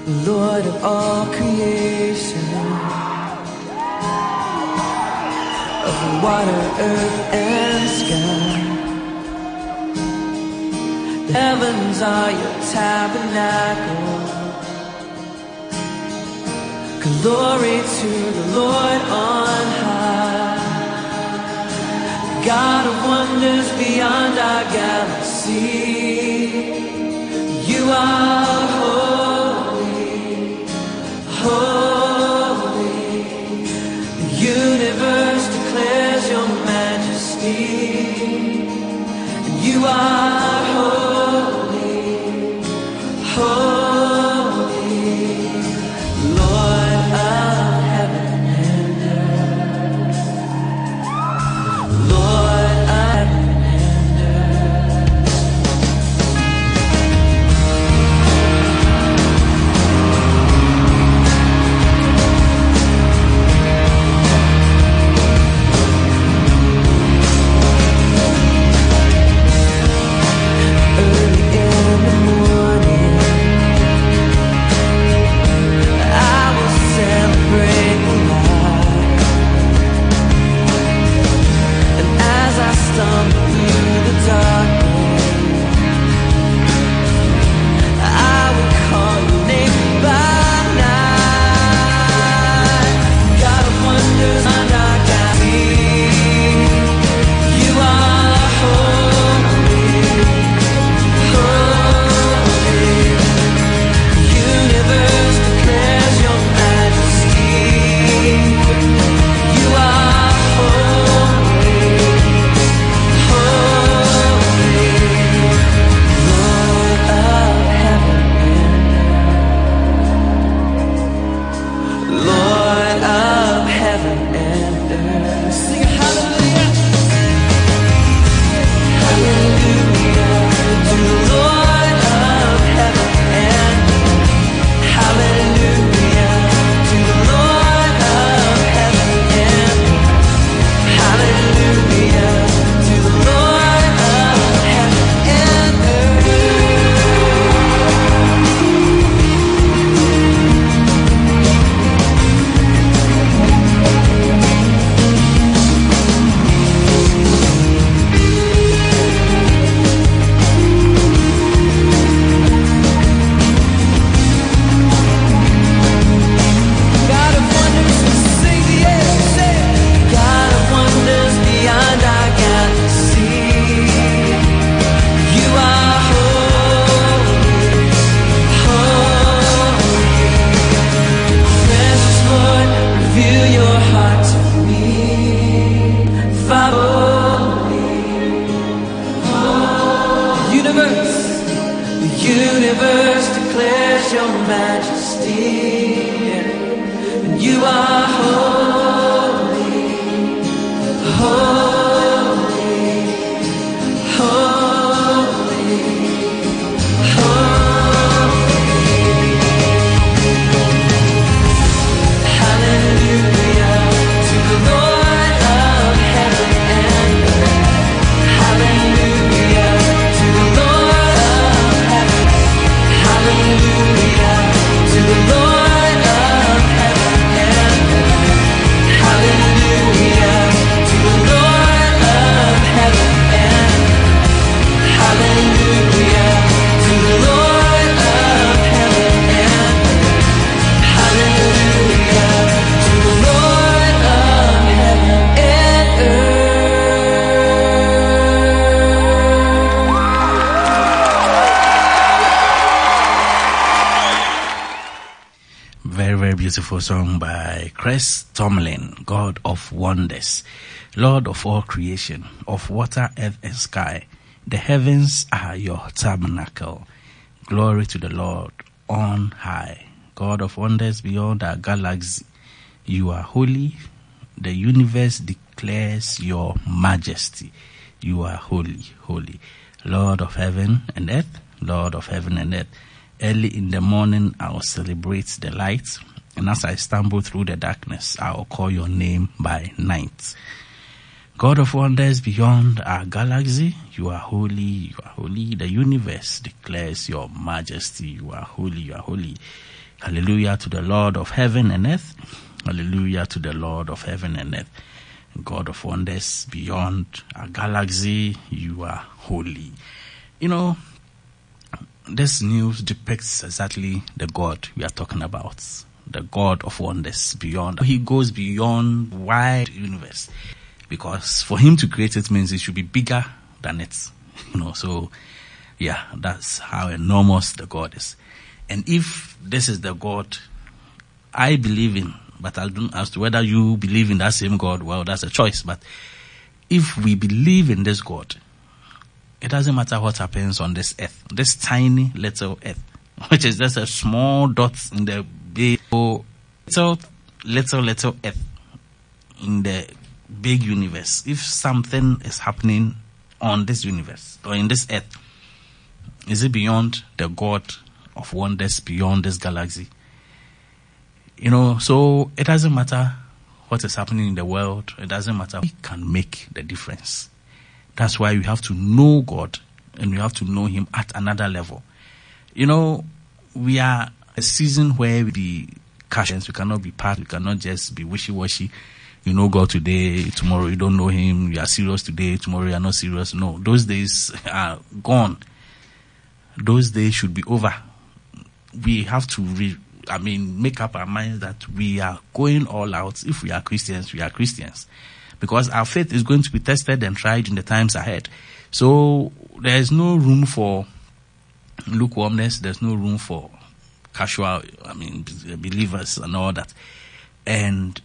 Lord of all creation, of water, earth, and sky. The heavens are your tabernacle. Glory to the Lord on high. God of wonders beyond our galaxy. You are holy, holy. The universe declares your majesty. And you are holy, holy. Lord of heaven and earth. Lord of heaven and earth. Early in the morning, I will celebrate the light. And as I stumble through the darkness, I will call your name by night. God of wonders and our galaxy, you are holy, holy. The universe declares your majesty. You are holy, holy. Lord of heaven and earth. Lord of heaven and earth. Sing hallelujah. Hallelujah to the Lord of heaven and earth. Hallelujah to the Lord of heaven and earth. Hallelujah to the Lord of heaven and earth. God of wonders, sing the air, say, God of wonders beyond our galaxy. You are holy, holy. Precious Lord, reveal your heart to me. Father, the universe declares your majesty. And you are holy, holy, holy, holy. Hallelujah to the Lord of heaven and earth. Hallelujah to the Lord of heaven. Hallelujah to the Lord of heaven and earth. Hallelujah to the Lord of heaven and earth. Hallelujah to the Lord of heaven and earth. Hallelujah to the Lord of heaven and earth. Very, very beautiful song by Chris Tomlin, God of Wonders, Lord of all creation, of water, earth, and sky. The heavens are your tabernacle. Glory to the Lord on high. God of wonders beyond our galaxy. You are holy. The universe declares your majesty. You are holy, holy. Lord of heaven and earth, Lord of heaven and earth. Early in the morning, I will celebrate the light. And as I stumble through the darkness, I will call your name by night. God of wonders beyond our galaxy, you are holy, you are holy. The universe declares your majesty. You are holy, you are holy. Hallelujah to the Lord of heaven and earth. Hallelujah to the Lord of heaven and earth. God of wonders beyond our galaxy, you are holy. You know, this news depicts exactly the God we are talking about. The God of wonders beyond. He goes beyond wide universe. Because for him to create it means it should be bigger than it. You know, so yeah, that's how enormous the God is. And if this is the God I believe in, but I don't, as to whether you believe in that same God, well, that's a choice. But if we believe in this God, it doesn't matter what happens on this earth, this tiny little earth, which is just a small dot in the big, little earth in the big universe. If something is happening on this universe or in this earth, is it beyond the God of wonders beyond this galaxy? You know, so it doesn't matter what is happening in the world. It doesn't matter. We can make the difference. That's why we have to know God and we have to know him at another level. You know, we are a season where we be cautious. We cannot be part. We cannot just be wishy-washy. You know God today, tomorrow you don't know him. You are serious today, tomorrow you are not serious. No, those days are gone. Those days should be over. We have to make up our minds that we are going all out. If we are Christians, we are Christians. Because our faith is going to be tested and tried in the times ahead. So there is no room for lukewarmness. There's no room for casual, believers and all that. And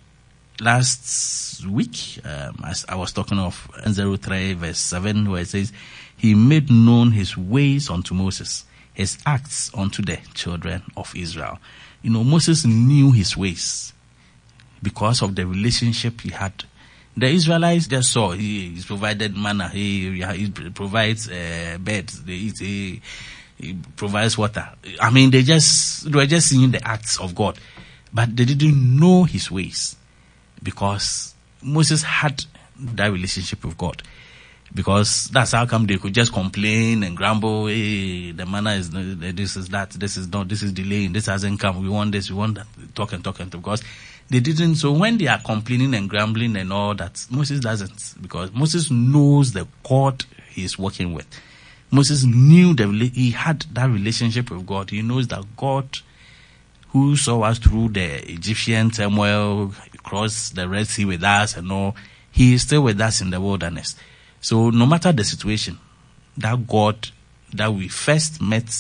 last week, as I was talking of 03 verse 7, where it says, he made known his ways unto Moses, his acts unto the children of Israel. You know, Moses knew his ways because of the relationship he had. The Israelites just saw, he's provided manna, he provides beds, they eat, he provides water. I mean, they were just seeing the acts of God, but they didn't know his ways because Moses had that relationship with God. Because that's how come they could just complain and grumble, hey, the manna is, this is that, this is not, this is delaying, this hasn't come, we want this, we want that, talk and because they didn't. So when they are complaining and grumbling and all that, Moses doesn't, because Moses knows the God he is working with. Moses knew he had that relationship with God. He knows that God who saw us through the Egyptian turmoil, crossed the Red Sea with us and all, he is still with us in the wilderness. So no matter the situation, that God that he first met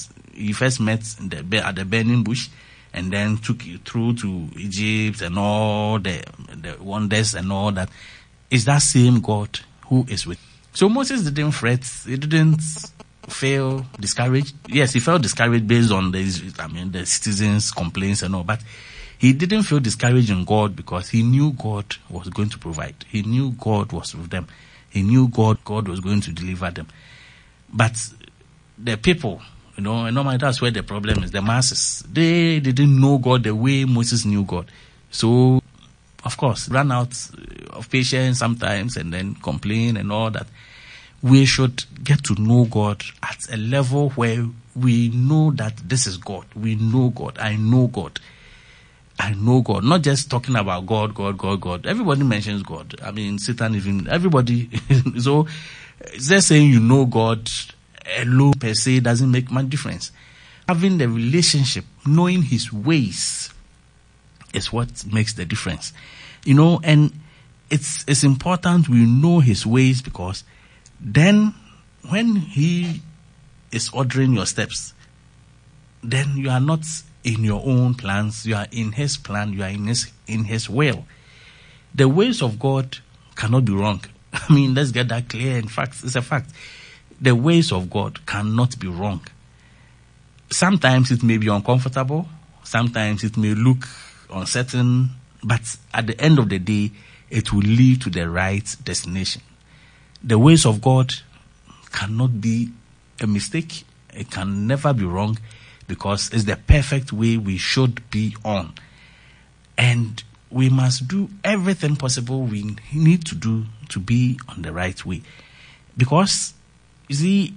at the burning bush, and then took you through to Egypt and all the wonders and all that, is that same God who is with. So Moses didn't fret. He didn't feel discouraged. Yes, he felt discouraged based on the citizens' complaints and all, but he didn't feel discouraged in God because he knew God was going to provide. He knew God was with them. He knew God was going to deliver them. But the people, and normally that's where the problem is, the masses. They didn't know God the way Moses knew God. So, of course, ran out of patience sometimes and then complain and all that. We should get to know God at a level where we know that this is God. We know God. I know God. I know God. Not just talking about God. Everybody mentions God. I mean, Satan, even everybody. So, just saying you know God alone per se doesn't make much difference. Having the relationship, knowing his ways, is what makes the difference. And it's important we know his ways, because then when he is ordering your steps, then you are not in your own plans, you are in his plan, you are in his will. The ways of God cannot be wrong. I mean, let's get that clear. In fact, it's a fact. The ways of God cannot be wrong. Sometimes it may be uncomfortable, sometimes it may look uncertain, but at the end of the day, it will lead to the right destination. The ways of God cannot be a mistake. It can never be wrong, because it's the perfect way we should be on. And we must do everything possible we need to do to be on the right way. Because, you see,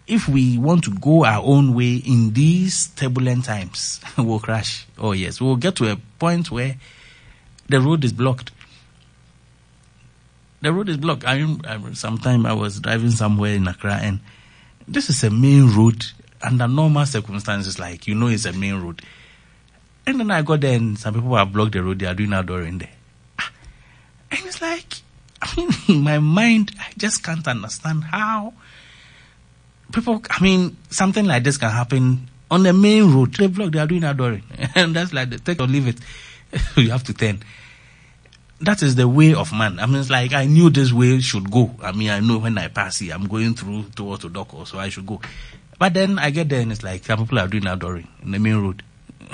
if we want to go our own way in these turbulent times, we'll crash. Oh yes, we'll get to a point where the road is blocked. The road is blocked. Sometime I was driving somewhere in Accra, and this is a main road. Under normal circumstances, like, it's a main road. And then I got there, and some people have blocked the road. They are doing outdooring there. And it's like, in my mind, I just can't understand how people, something like this can happen on the main road. They block, they are doing outdooring. And that's like, take or leave it. You have to turn. That is the way of man. It's like, I knew this way should go. I know when I pass here, I'm going through towards Odoko, so I should go. But then I get there, and it's like, some people are doing outdooring in the main road.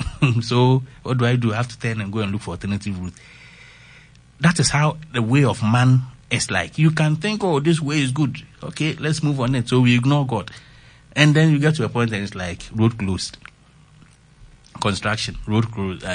So what do? I have to turn and go and look for alternative route. That is how the way of man is like. You can think, oh, this way is good. Okay, let's move on it. So we ignore God. And then you get to a point and it's like, road closed. Construction, road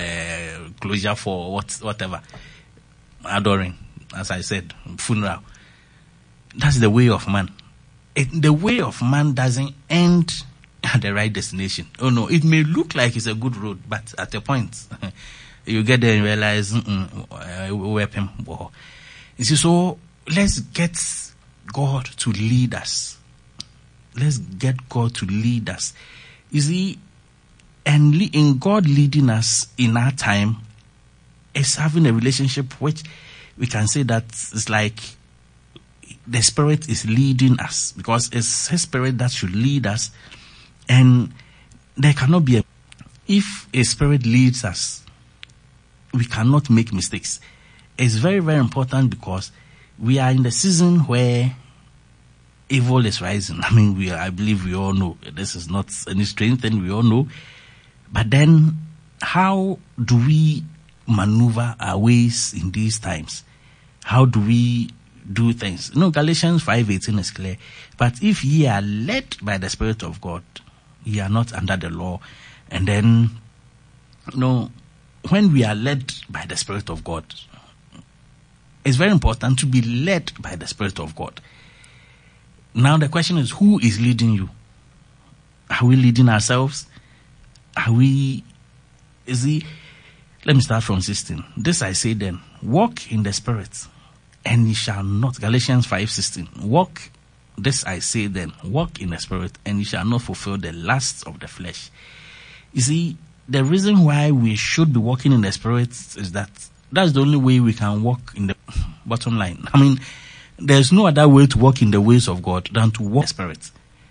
closure for whatever. Adoring, as I said, funeral. That's the way of man. The way of man doesn't end at the right destination. Oh no, it may look like it's a good road, but at a point, you get there and realize, weapon. You see, so let's get God to lead us. Let's get God to lead us. You see, and in God leading us in our time, is having a relationship which we can say that it's like the Spirit is leading us, because it's His Spirit that should lead us, and there cannot be if a Spirit leads us, we cannot make mistakes. It's very, very important, because we are in the season where evil is rising. I believe we all know. This is not any strange thing, we all know. But then, how do we maneuver our ways in these times? How do we do things? Galatians 5:18 is clear. But if ye are led by the Spirit of God, ye are not under the law. And then, when we are led by the Spirit of God, it's very important to be led by the Spirit of God. Now the question is, who is leading you? Are we leading ourselves? Let me start from 16. This I say then, walk in the Spirit, and ye shall not, Galatians 5:16. This I say then, walk in the Spirit, and ye shall not fulfill the lusts of the flesh. You see, the reason why we should be walking in the Spirit is that that's the only way we can walk in the bottom line. There's no other way to walk in the ways of God than to walk in the Spirit.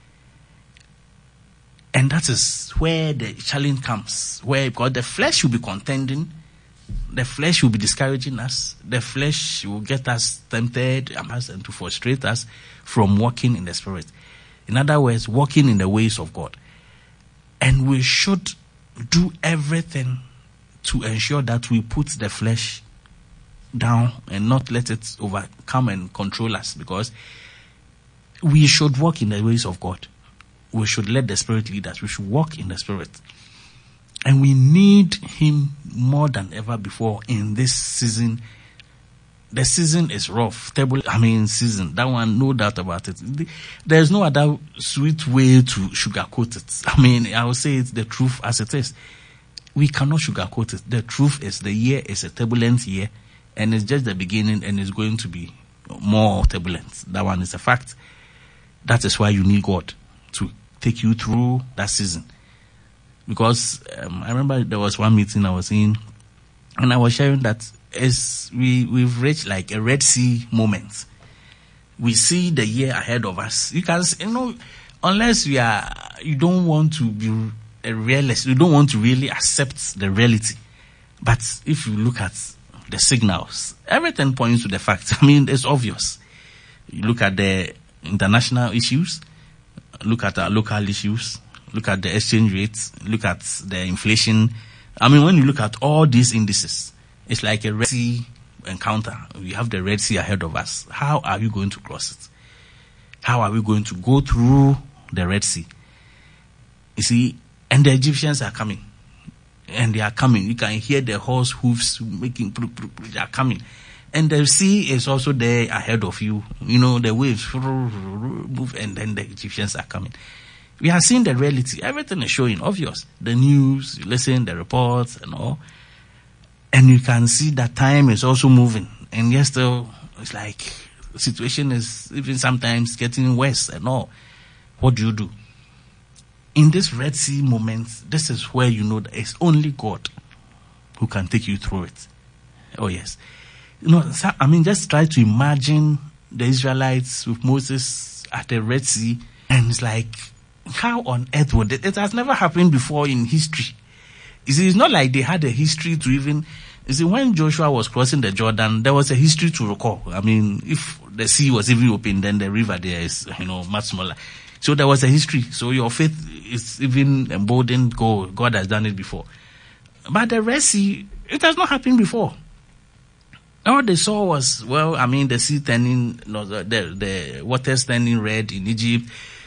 And that is where the challenge comes, because the flesh will be contending, the flesh will be discouraging us, the flesh will get us tempted and to frustrate us from walking in the Spirit. In other words, walking in the ways of God. And we should do everything to ensure that we put the flesh down and not let it overcome and control us, because we should walk in the ways of God. We should let the Spirit lead us. We should walk in the Spirit. And we need Him more than ever before in this season. The season is rough. Season. That one, no doubt about it. There's no other sweet way to sugarcoat it. I will say it's the truth as it is. We cannot sugarcoat it. The truth is the year is a turbulent year, and it's just the beginning, and it's going to be more turbulent. That one is a fact. That is why you need God to take you through that season. Because I remember there was one meeting I was in, and I was sharing that as we've reached like a Red Sea moment. We see the year ahead of us. You can, unless you don't want to be a realist, you don't want to really accept the reality. But if you look at the signals, everything points to the fact. It's obvious. You look at the international issues, look at our local issues, look at the exchange rates, look at the inflation. When you look at all these indices, it's like a Red Sea encounter. We have the Red Sea ahead of us. How are we going to cross it? How are we going to go through the Red Sea? You see, and the Egyptians are coming. And they are coming. You can hear the horse hooves making, they are coming. And the sea is also there ahead of you. You know, the waves move, and then the Egyptians are coming. We are seeing the reality. Everything is showing, obvious. The news, you listen, the reports and all. And you can see that time is also moving. And yet still, it's like the situation is even sometimes getting worse and all. What do you do? In this Red Sea moment, this is where you know that it's only God who can take you through it. Oh yes. You know, I mean, just try to imagine the Israelites with Moses at the Red Sea, and it's like, how on earth would it? It has never happened before in history. You see, it's not like they had a history to even. You see, when Joshua was crossing the Jordan, there was a history to recall. I mean, if the sea was even open, then the river there is, much smaller. So there was a history. So your faith is even emboldened. God has done it before. But the Red Sea, it has not happened before. All they saw was, the sea turning, the waters turning red in Egypt,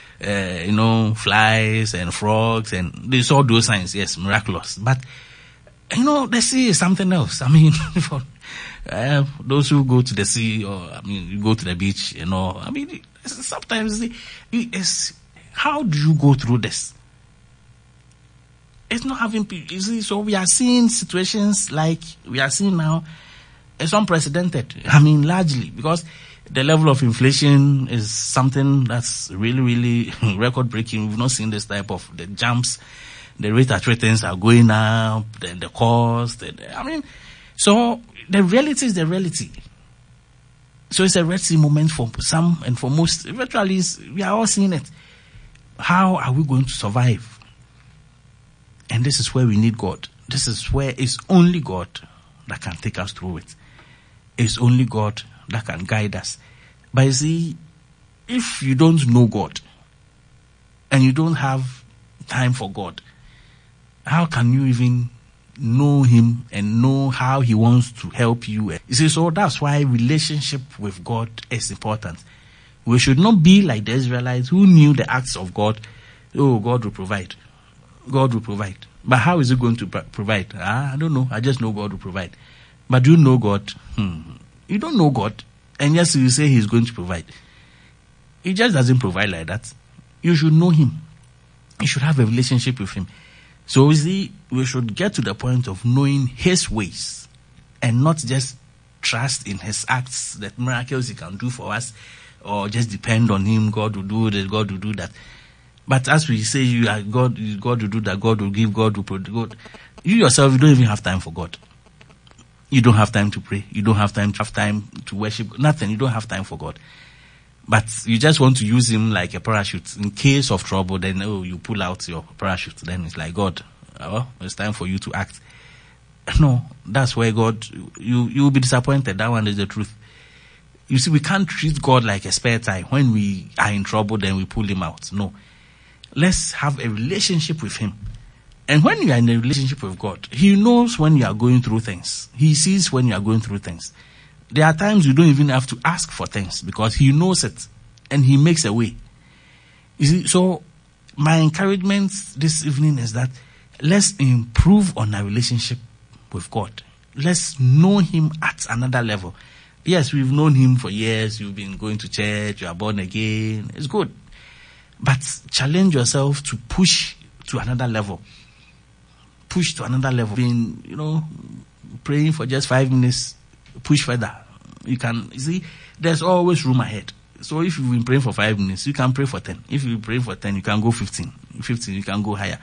flies and frogs, and they saw those signs, yes, miraculous. But, the sea is something else. I mean, for those who go to the sea, or, you go to the beach, sometimes it's, how do you go through this? It's not having, you see, so we are seeing situations like we are seeing now. It's unprecedented. Largely because the level of inflation is something that's really, really record-breaking. We've not seen this type of the jumps. The rate at which things are going up, the cost. So the reality is the reality. So it's a Red Sea moment for some and for most. Virtually, we are all seeing it. How are we going to survive? And this is where we need God. This is where it's only God that can take us through it. It's only God that can guide us. But you see, if you don't know God and you don't have time for God, how can you even know Him and know how He wants to help you? You see, so that's why relationship with God is important. We should not be like the Israelites who knew the acts of God. Oh, God will provide. God will provide. But how is He going to provide? I don't know. I just know God will provide. But do you know God? You don't know God. And yes, you say He's going to provide. He just doesn't provide like that. You should know Him. You should have a relationship with Him. So you see, we should get to the point of knowing His ways and not just trust in His acts, that miracles He can do for us, or just depend on Him. God will do this, God will do that. But as we say, you are God will do that, God will give, God will produce. God. You yourself, you don't even have time for God. You don't have time to pray. You don't have time to worship. Nothing. You don't have time for God. But you just want to use Him like a parachute. In case of trouble, then you pull out your parachute. Then it's like, God, it's time for you to act. No, that's where God, you will be disappointed. That one is the truth. You see, we can't treat God like a spare tire. When we are in trouble, then we pull Him out. No. Let's have a relationship with Him. And when you are in a relationship with God, He knows when you are going through things. He sees when you are going through things. There are times you don't even have to ask for things because He knows it and He makes a way. You see, so my encouragement this evening is that let's improve on our relationship with God. Let's know Him at another level. Yes, we've known Him for years. You've been going to church. You are born again. It's good. But challenge yourself to push to another level. Push to another level. Being, praying for just 5 minutes, push further. You see, there's always room ahead. So if you've been praying for 5 minutes, you can pray for 10. If you pray for 10, you can go 15. 15, you can go higher.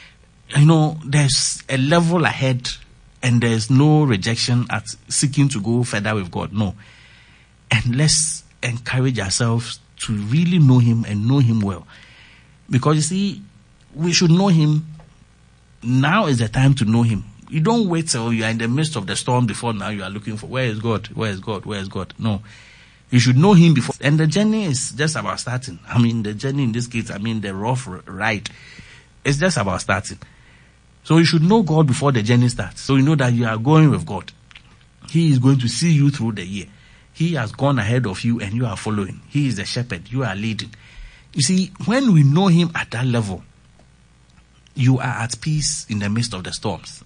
There's a level ahead and there's no rejection at seeking to go further with God. No. And let's encourage ourselves to really know Him and know Him well. Because you see, we should know Him. Now is the time to know Him. You don't wait till you are in the midst of the storm before now you are looking for, where is God? Where is God? Where is God? No. You should know Him before. And the journey is just about starting. The journey in this case, the rough ride. It's just about starting. So you should know God before the journey starts. So you know that you are going with God. He is going to see you through the year. He has gone ahead of you and you are following. He is the shepherd. You are leading. You see, when we know Him at that level, you are at peace in the midst of the storms.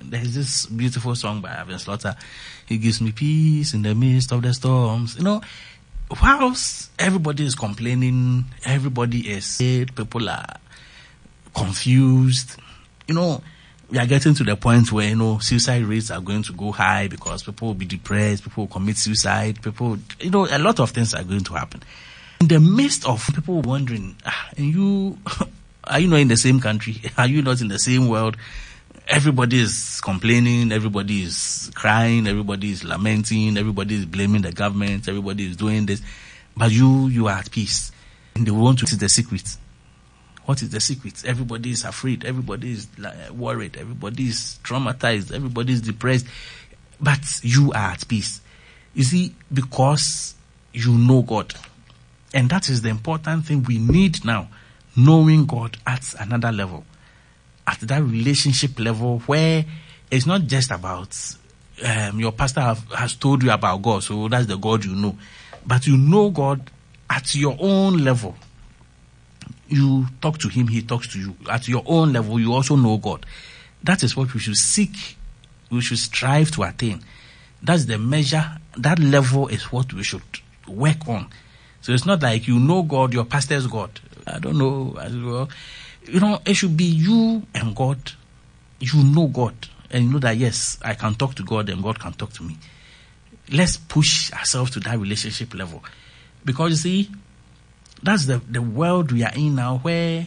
there's this beautiful song by Avin Slaughter. He gives me peace in the midst of the storms. Whilst everybody is complaining, everybody is sad, people are confused, we are getting to the point where, suicide rates are going to go high because people will be depressed, people will commit suicide, a lot of things are going to happen. In the midst of people wondering, and you, are you not in the same country? Are you not in the same world? Everybody is complaining, everybody is crying, everybody is lamenting, everybody is blaming the government, everybody is doing this. But you are at peace. And they want to see the secret. What is the secret? Everybody is afraid. Everybody is worried. Everybody is traumatized. Everybody is depressed. But you are at peace. You see, because you know God. And that is the important thing we need now. Knowing God at another level. At that relationship level where it's not just about your pastor has told you about God, so that's the God you know. But you know God at your own level. You talk to him, he talks to you. At your own level, you also know God. That is what we should seek. We should strive to attain. That's the measure. That level is what we should work on. So it's not like you know God, your pastor's God. I don't know as well. It should be you and God. You know God. And you know that, yes, I can talk to God and God can talk to me. Let's push ourselves to that relationship level. Because you see, that's the world we are in now where,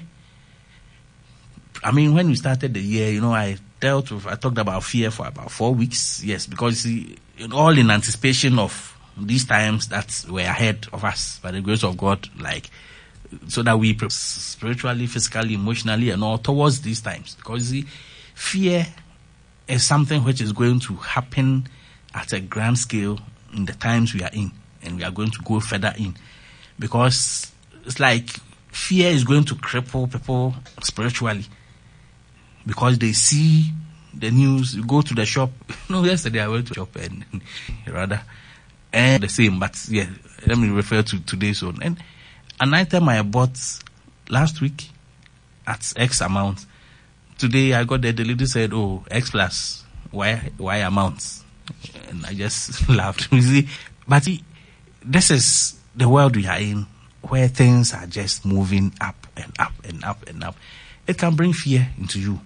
when we started the year, I talked about fear for about 4 weeks. Yes, because you see, all in anticipation of these times that were ahead of us by the grace of God, so that we spiritually, physically, emotionally, and all towards these times. Because you see, fear is something which is going to happen at a grand scale in the times we are in, and we are going to go further in. Because it's like fear is going to cripple people spiritually because they see the news. You go to the shop. Yesterday I went to the shop and the same. But yeah, let me refer to today's one. And an item I bought last week at X amount. Today I got there. The lady said, "Oh, X plus Y amount," and I just laughed. You see, but this is the world we are in, where things are just moving up and up and up and up. It can bring fear into you.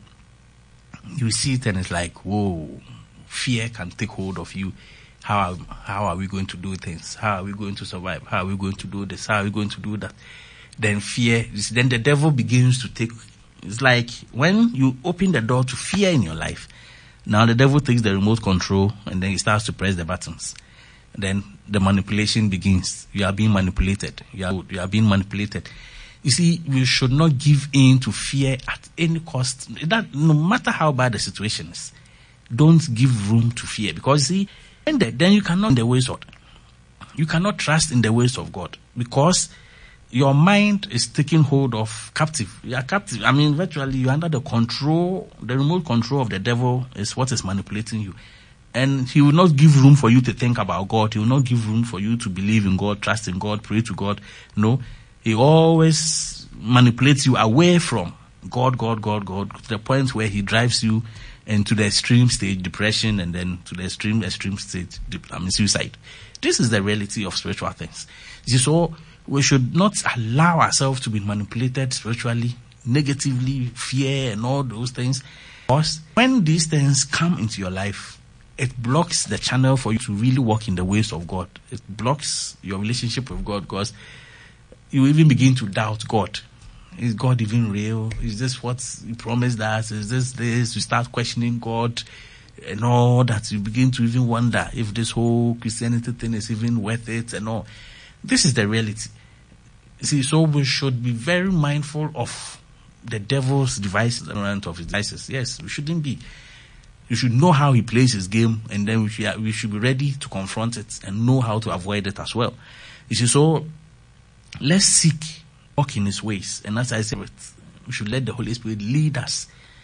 You see it and it's like, whoa, fear can take hold of you. How are we going to do things? How are we going to survive? How are we going to do this? How are we going to do that? Then fear, then the devil begins to take, it's like when you open the door to fear in your life, now the devil takes the remote control and then he starts to press the buttons. Then the manipulation begins. You are being manipulated. You are being manipulated. You see, we should not give in to fear at any cost. That no matter how bad the situation is, don't give room to fear. Because you see, and then you cannot in the ways of, you cannot trust in the ways of God, because your mind is taking hold of captive. You are captive. Virtually you're under the control, the remote control of the devil is what is manipulating you. And he will not give room for you to think about God. He will not give room for you to believe in God, trust in God, pray to God. No, he always manipulates you away from God, to the point where he drives you into the extreme stage, depression, and then to the extreme stage, suicide. This is the reality of spiritual things. So we should not allow ourselves to be manipulated spiritually, negatively, fear and all those things. Because when these things come into your life, it blocks the channel for you to really walk in the ways of God. It blocks your relationship with God, because you even begin to doubt God. Is God even real? Is this what he promised us? Is this? You start questioning God and all that. You begin to even wonder if this whole Christianity thing is even worth it and all. This is the reality. See, so we should be very mindful of the devil's devices and of his devices. Yes, we shouldn't be. You should know how he plays his game, and then we should be ready to confront it and know how to avoid it as well. You see, so let's seek, walk in his ways. And as I said, we should let the Holy Spirit lead us.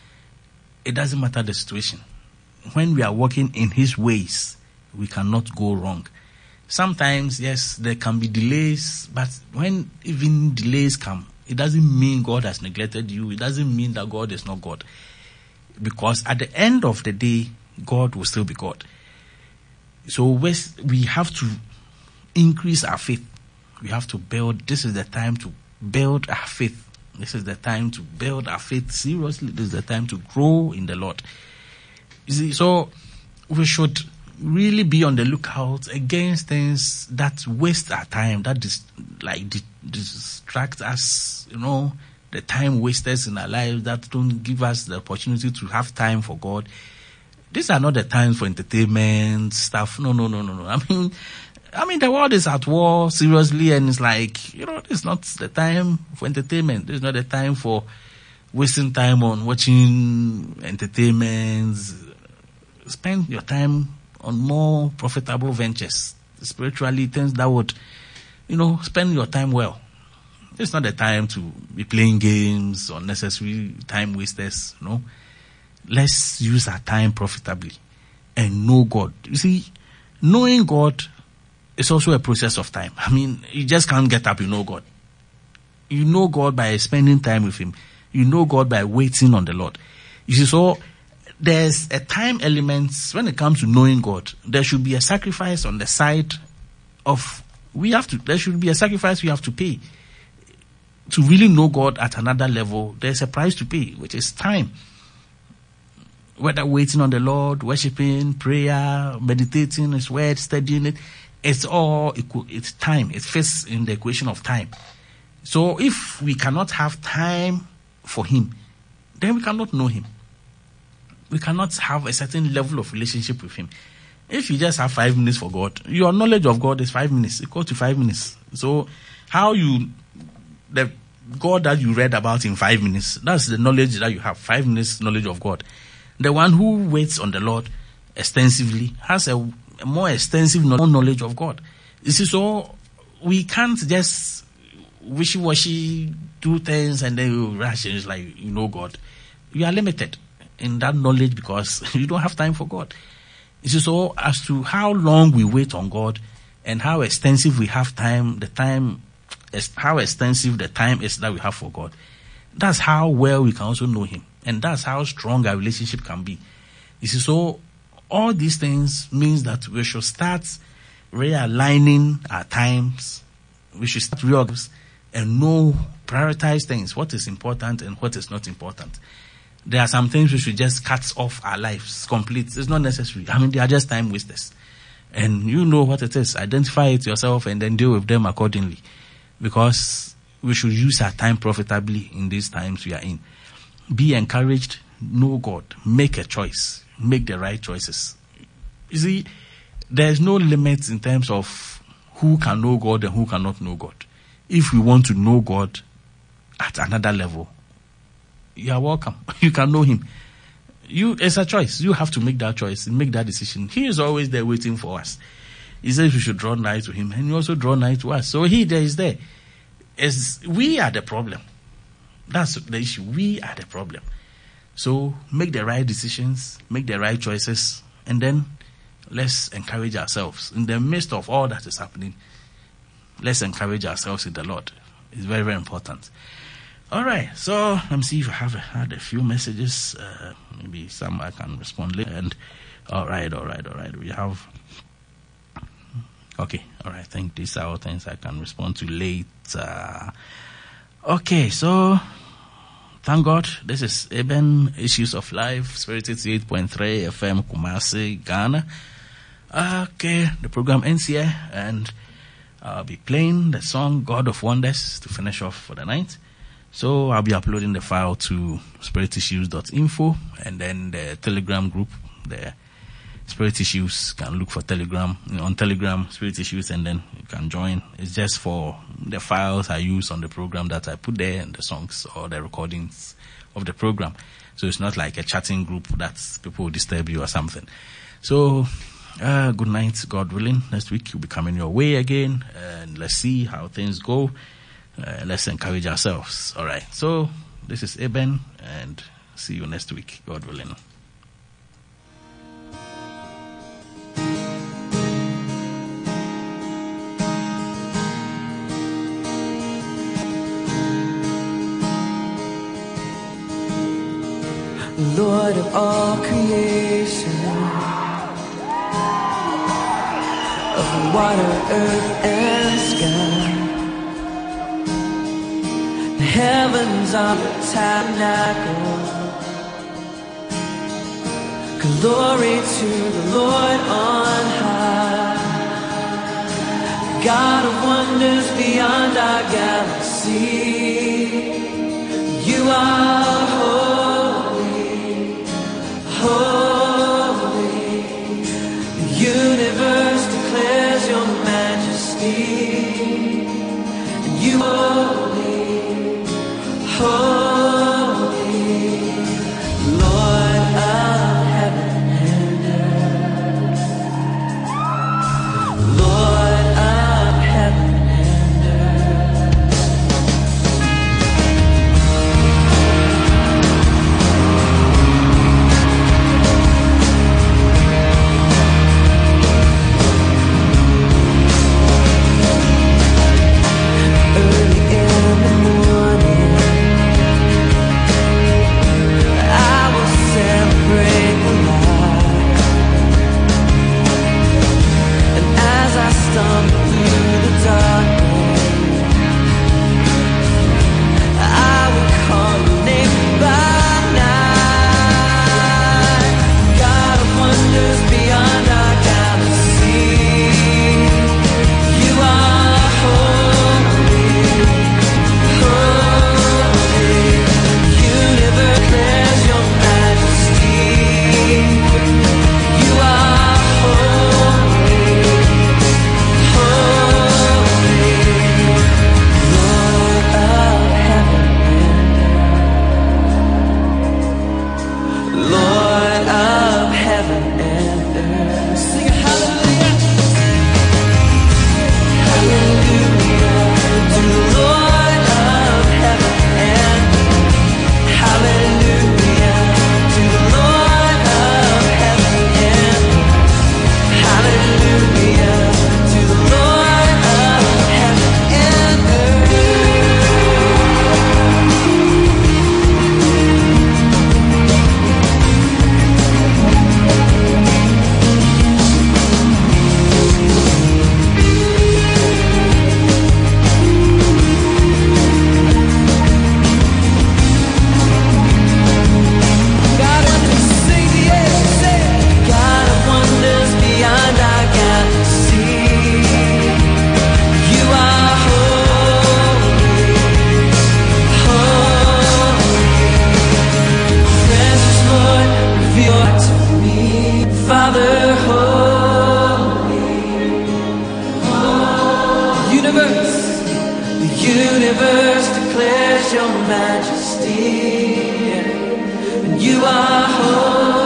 It doesn't matter the situation. When we are walking in his ways, we cannot go wrong. Sometimes, yes, there can be delays, but when even delays come, it doesn't mean God has neglected you. It doesn't mean that God is not God. Because at the end of the day, God will still be God. So we have to increase our faith. We have to build. This is the time to build our faith. This is the time to build our faith seriously. This is the time to grow in the Lord. You see, so we should really be on the lookout against things that waste our time, that distract us, the time wasters in our lives that don't give us the opportunity to have time for God. These are not the times for entertainment stuff. No. I mean, the world is at war, seriously, and it's like, it's not the time for entertainment. It's not the time for wasting time on watching entertainment. Spend your time on more profitable ventures, spiritually, things that would, spend your time well. It's not the time to be playing games, unnecessary time wasters, Let's use our time profitably and know God. You see, knowing God is also a process of time. I mean, you just can't get up, God. You know God by spending time with Him. You know God by waiting on the Lord. You see, so there's a time element when it comes to knowing God. There should be a sacrifice on the side of, there should be a sacrifice we have to pay. To really know God at another level, there's a price to pay, which is time. Whether waiting on the Lord, worshiping, prayer, meditating His word, studying it, it's all equal. It's time. It fits in the equation of time. So if we cannot have time for Him, then we cannot know Him. We cannot have a certain level of relationship with Him. If you just have 5 minutes for God, your knowledge of God is 5 minutes, equal to 5 minutes. So the God that you read about in 5 minutes, that's the knowledge that you have, 5 minutes knowledge of God. The one who waits on the Lord extensively has a more extensive knowledge of God. You see, so we can't just wishy-washy do things and then you rush and it's like, God. You are limited in that knowledge because you don't have time for God. You see, so as to how long we wait on God and how extensive we have time, how extensive the time is that we have for God, that's how well we can also know Him. And that's how strong our relationship can be. You see, so all these things means that we should start realigning our times. We should start reorganizing and prioritize things, what is important and what is not important. There are some things we should just cut off our lives complete. It's not necessary. I mean, they are just time wasters. And you know what it is. Identify it yourself and then deal with them accordingly. Because we should use our time profitably in these times we are in. Be encouraged, know God, make a choice, make the right choices. You see, there's no limit in terms of who can know God and who cannot know God. If we want to know God at another level, you are welcome. You can know Him. It's a choice. You have to make that choice, make that decision. He is always there waiting for us. He says we should draw nigh to Him, and He also draw nigh to us. So He there is there. We are the problem. That's the issue. We are the problem. So make the right decisions, make the right choices, and then let's encourage ourselves. In the midst of all that is happening, let's encourage ourselves in the Lord. It's very, very important. All right. So let me see if I have had a few messages. Maybe some I can respond later. And all right. We have. Okay. All right. I think these are all things I can respond to later. Okay. So thank God. This is Eben, Issues of Life, Spirit 88.3 FM, Kumasi, Ghana. Okay. The program ends here, and I'll be playing the song God of Wonders to finish off for the night. So I'll be uploading the file to spiritissues.info, and then the Telegram group, the Spirit Issues, can look for Telegram, on Telegram, Spirit Issues, and then you can join. It's just for the files I use on the program that I put there, and the songs or the recordings of the program. So it's not like a chatting group that people will disturb you or something. So, good night, God willing. Next week you'll be coming your way again, and let's see how things go. Let's encourage ourselves. All right. So this is Eben, and see you next week, God willing. Lord of all creation, of water, earth, and sky. The heavens are the tabernacle. Glory to the Lord on high. God of wonders beyond our galaxy. You are holy, holy. The universe declares your majesty. And you are holy, holy, Lord of heaven and earth. Lord of heaven and earth. Early in the morning, I will celebrate the light. And as I stumble through the darkness, I will call your name by night. God of wonders beyond our galaxy. You are holy, holy. Universe declares your majesty. You are holy, holy, Lord of heaven and earth. Lord of heaven and earth. Sing hallelujah. Hallelujah to the Lord of heaven and earth. Hallelujah to the Lord of heaven and earth. Hallelujah to the Lord of heaven and earth. God of wonders, sing the edge, say it. God of wonders beyond our galaxy. You are holy, holy. Precious Lord, reveal to me, Father, holy, holy. The universe declares your majesty. And you are holy.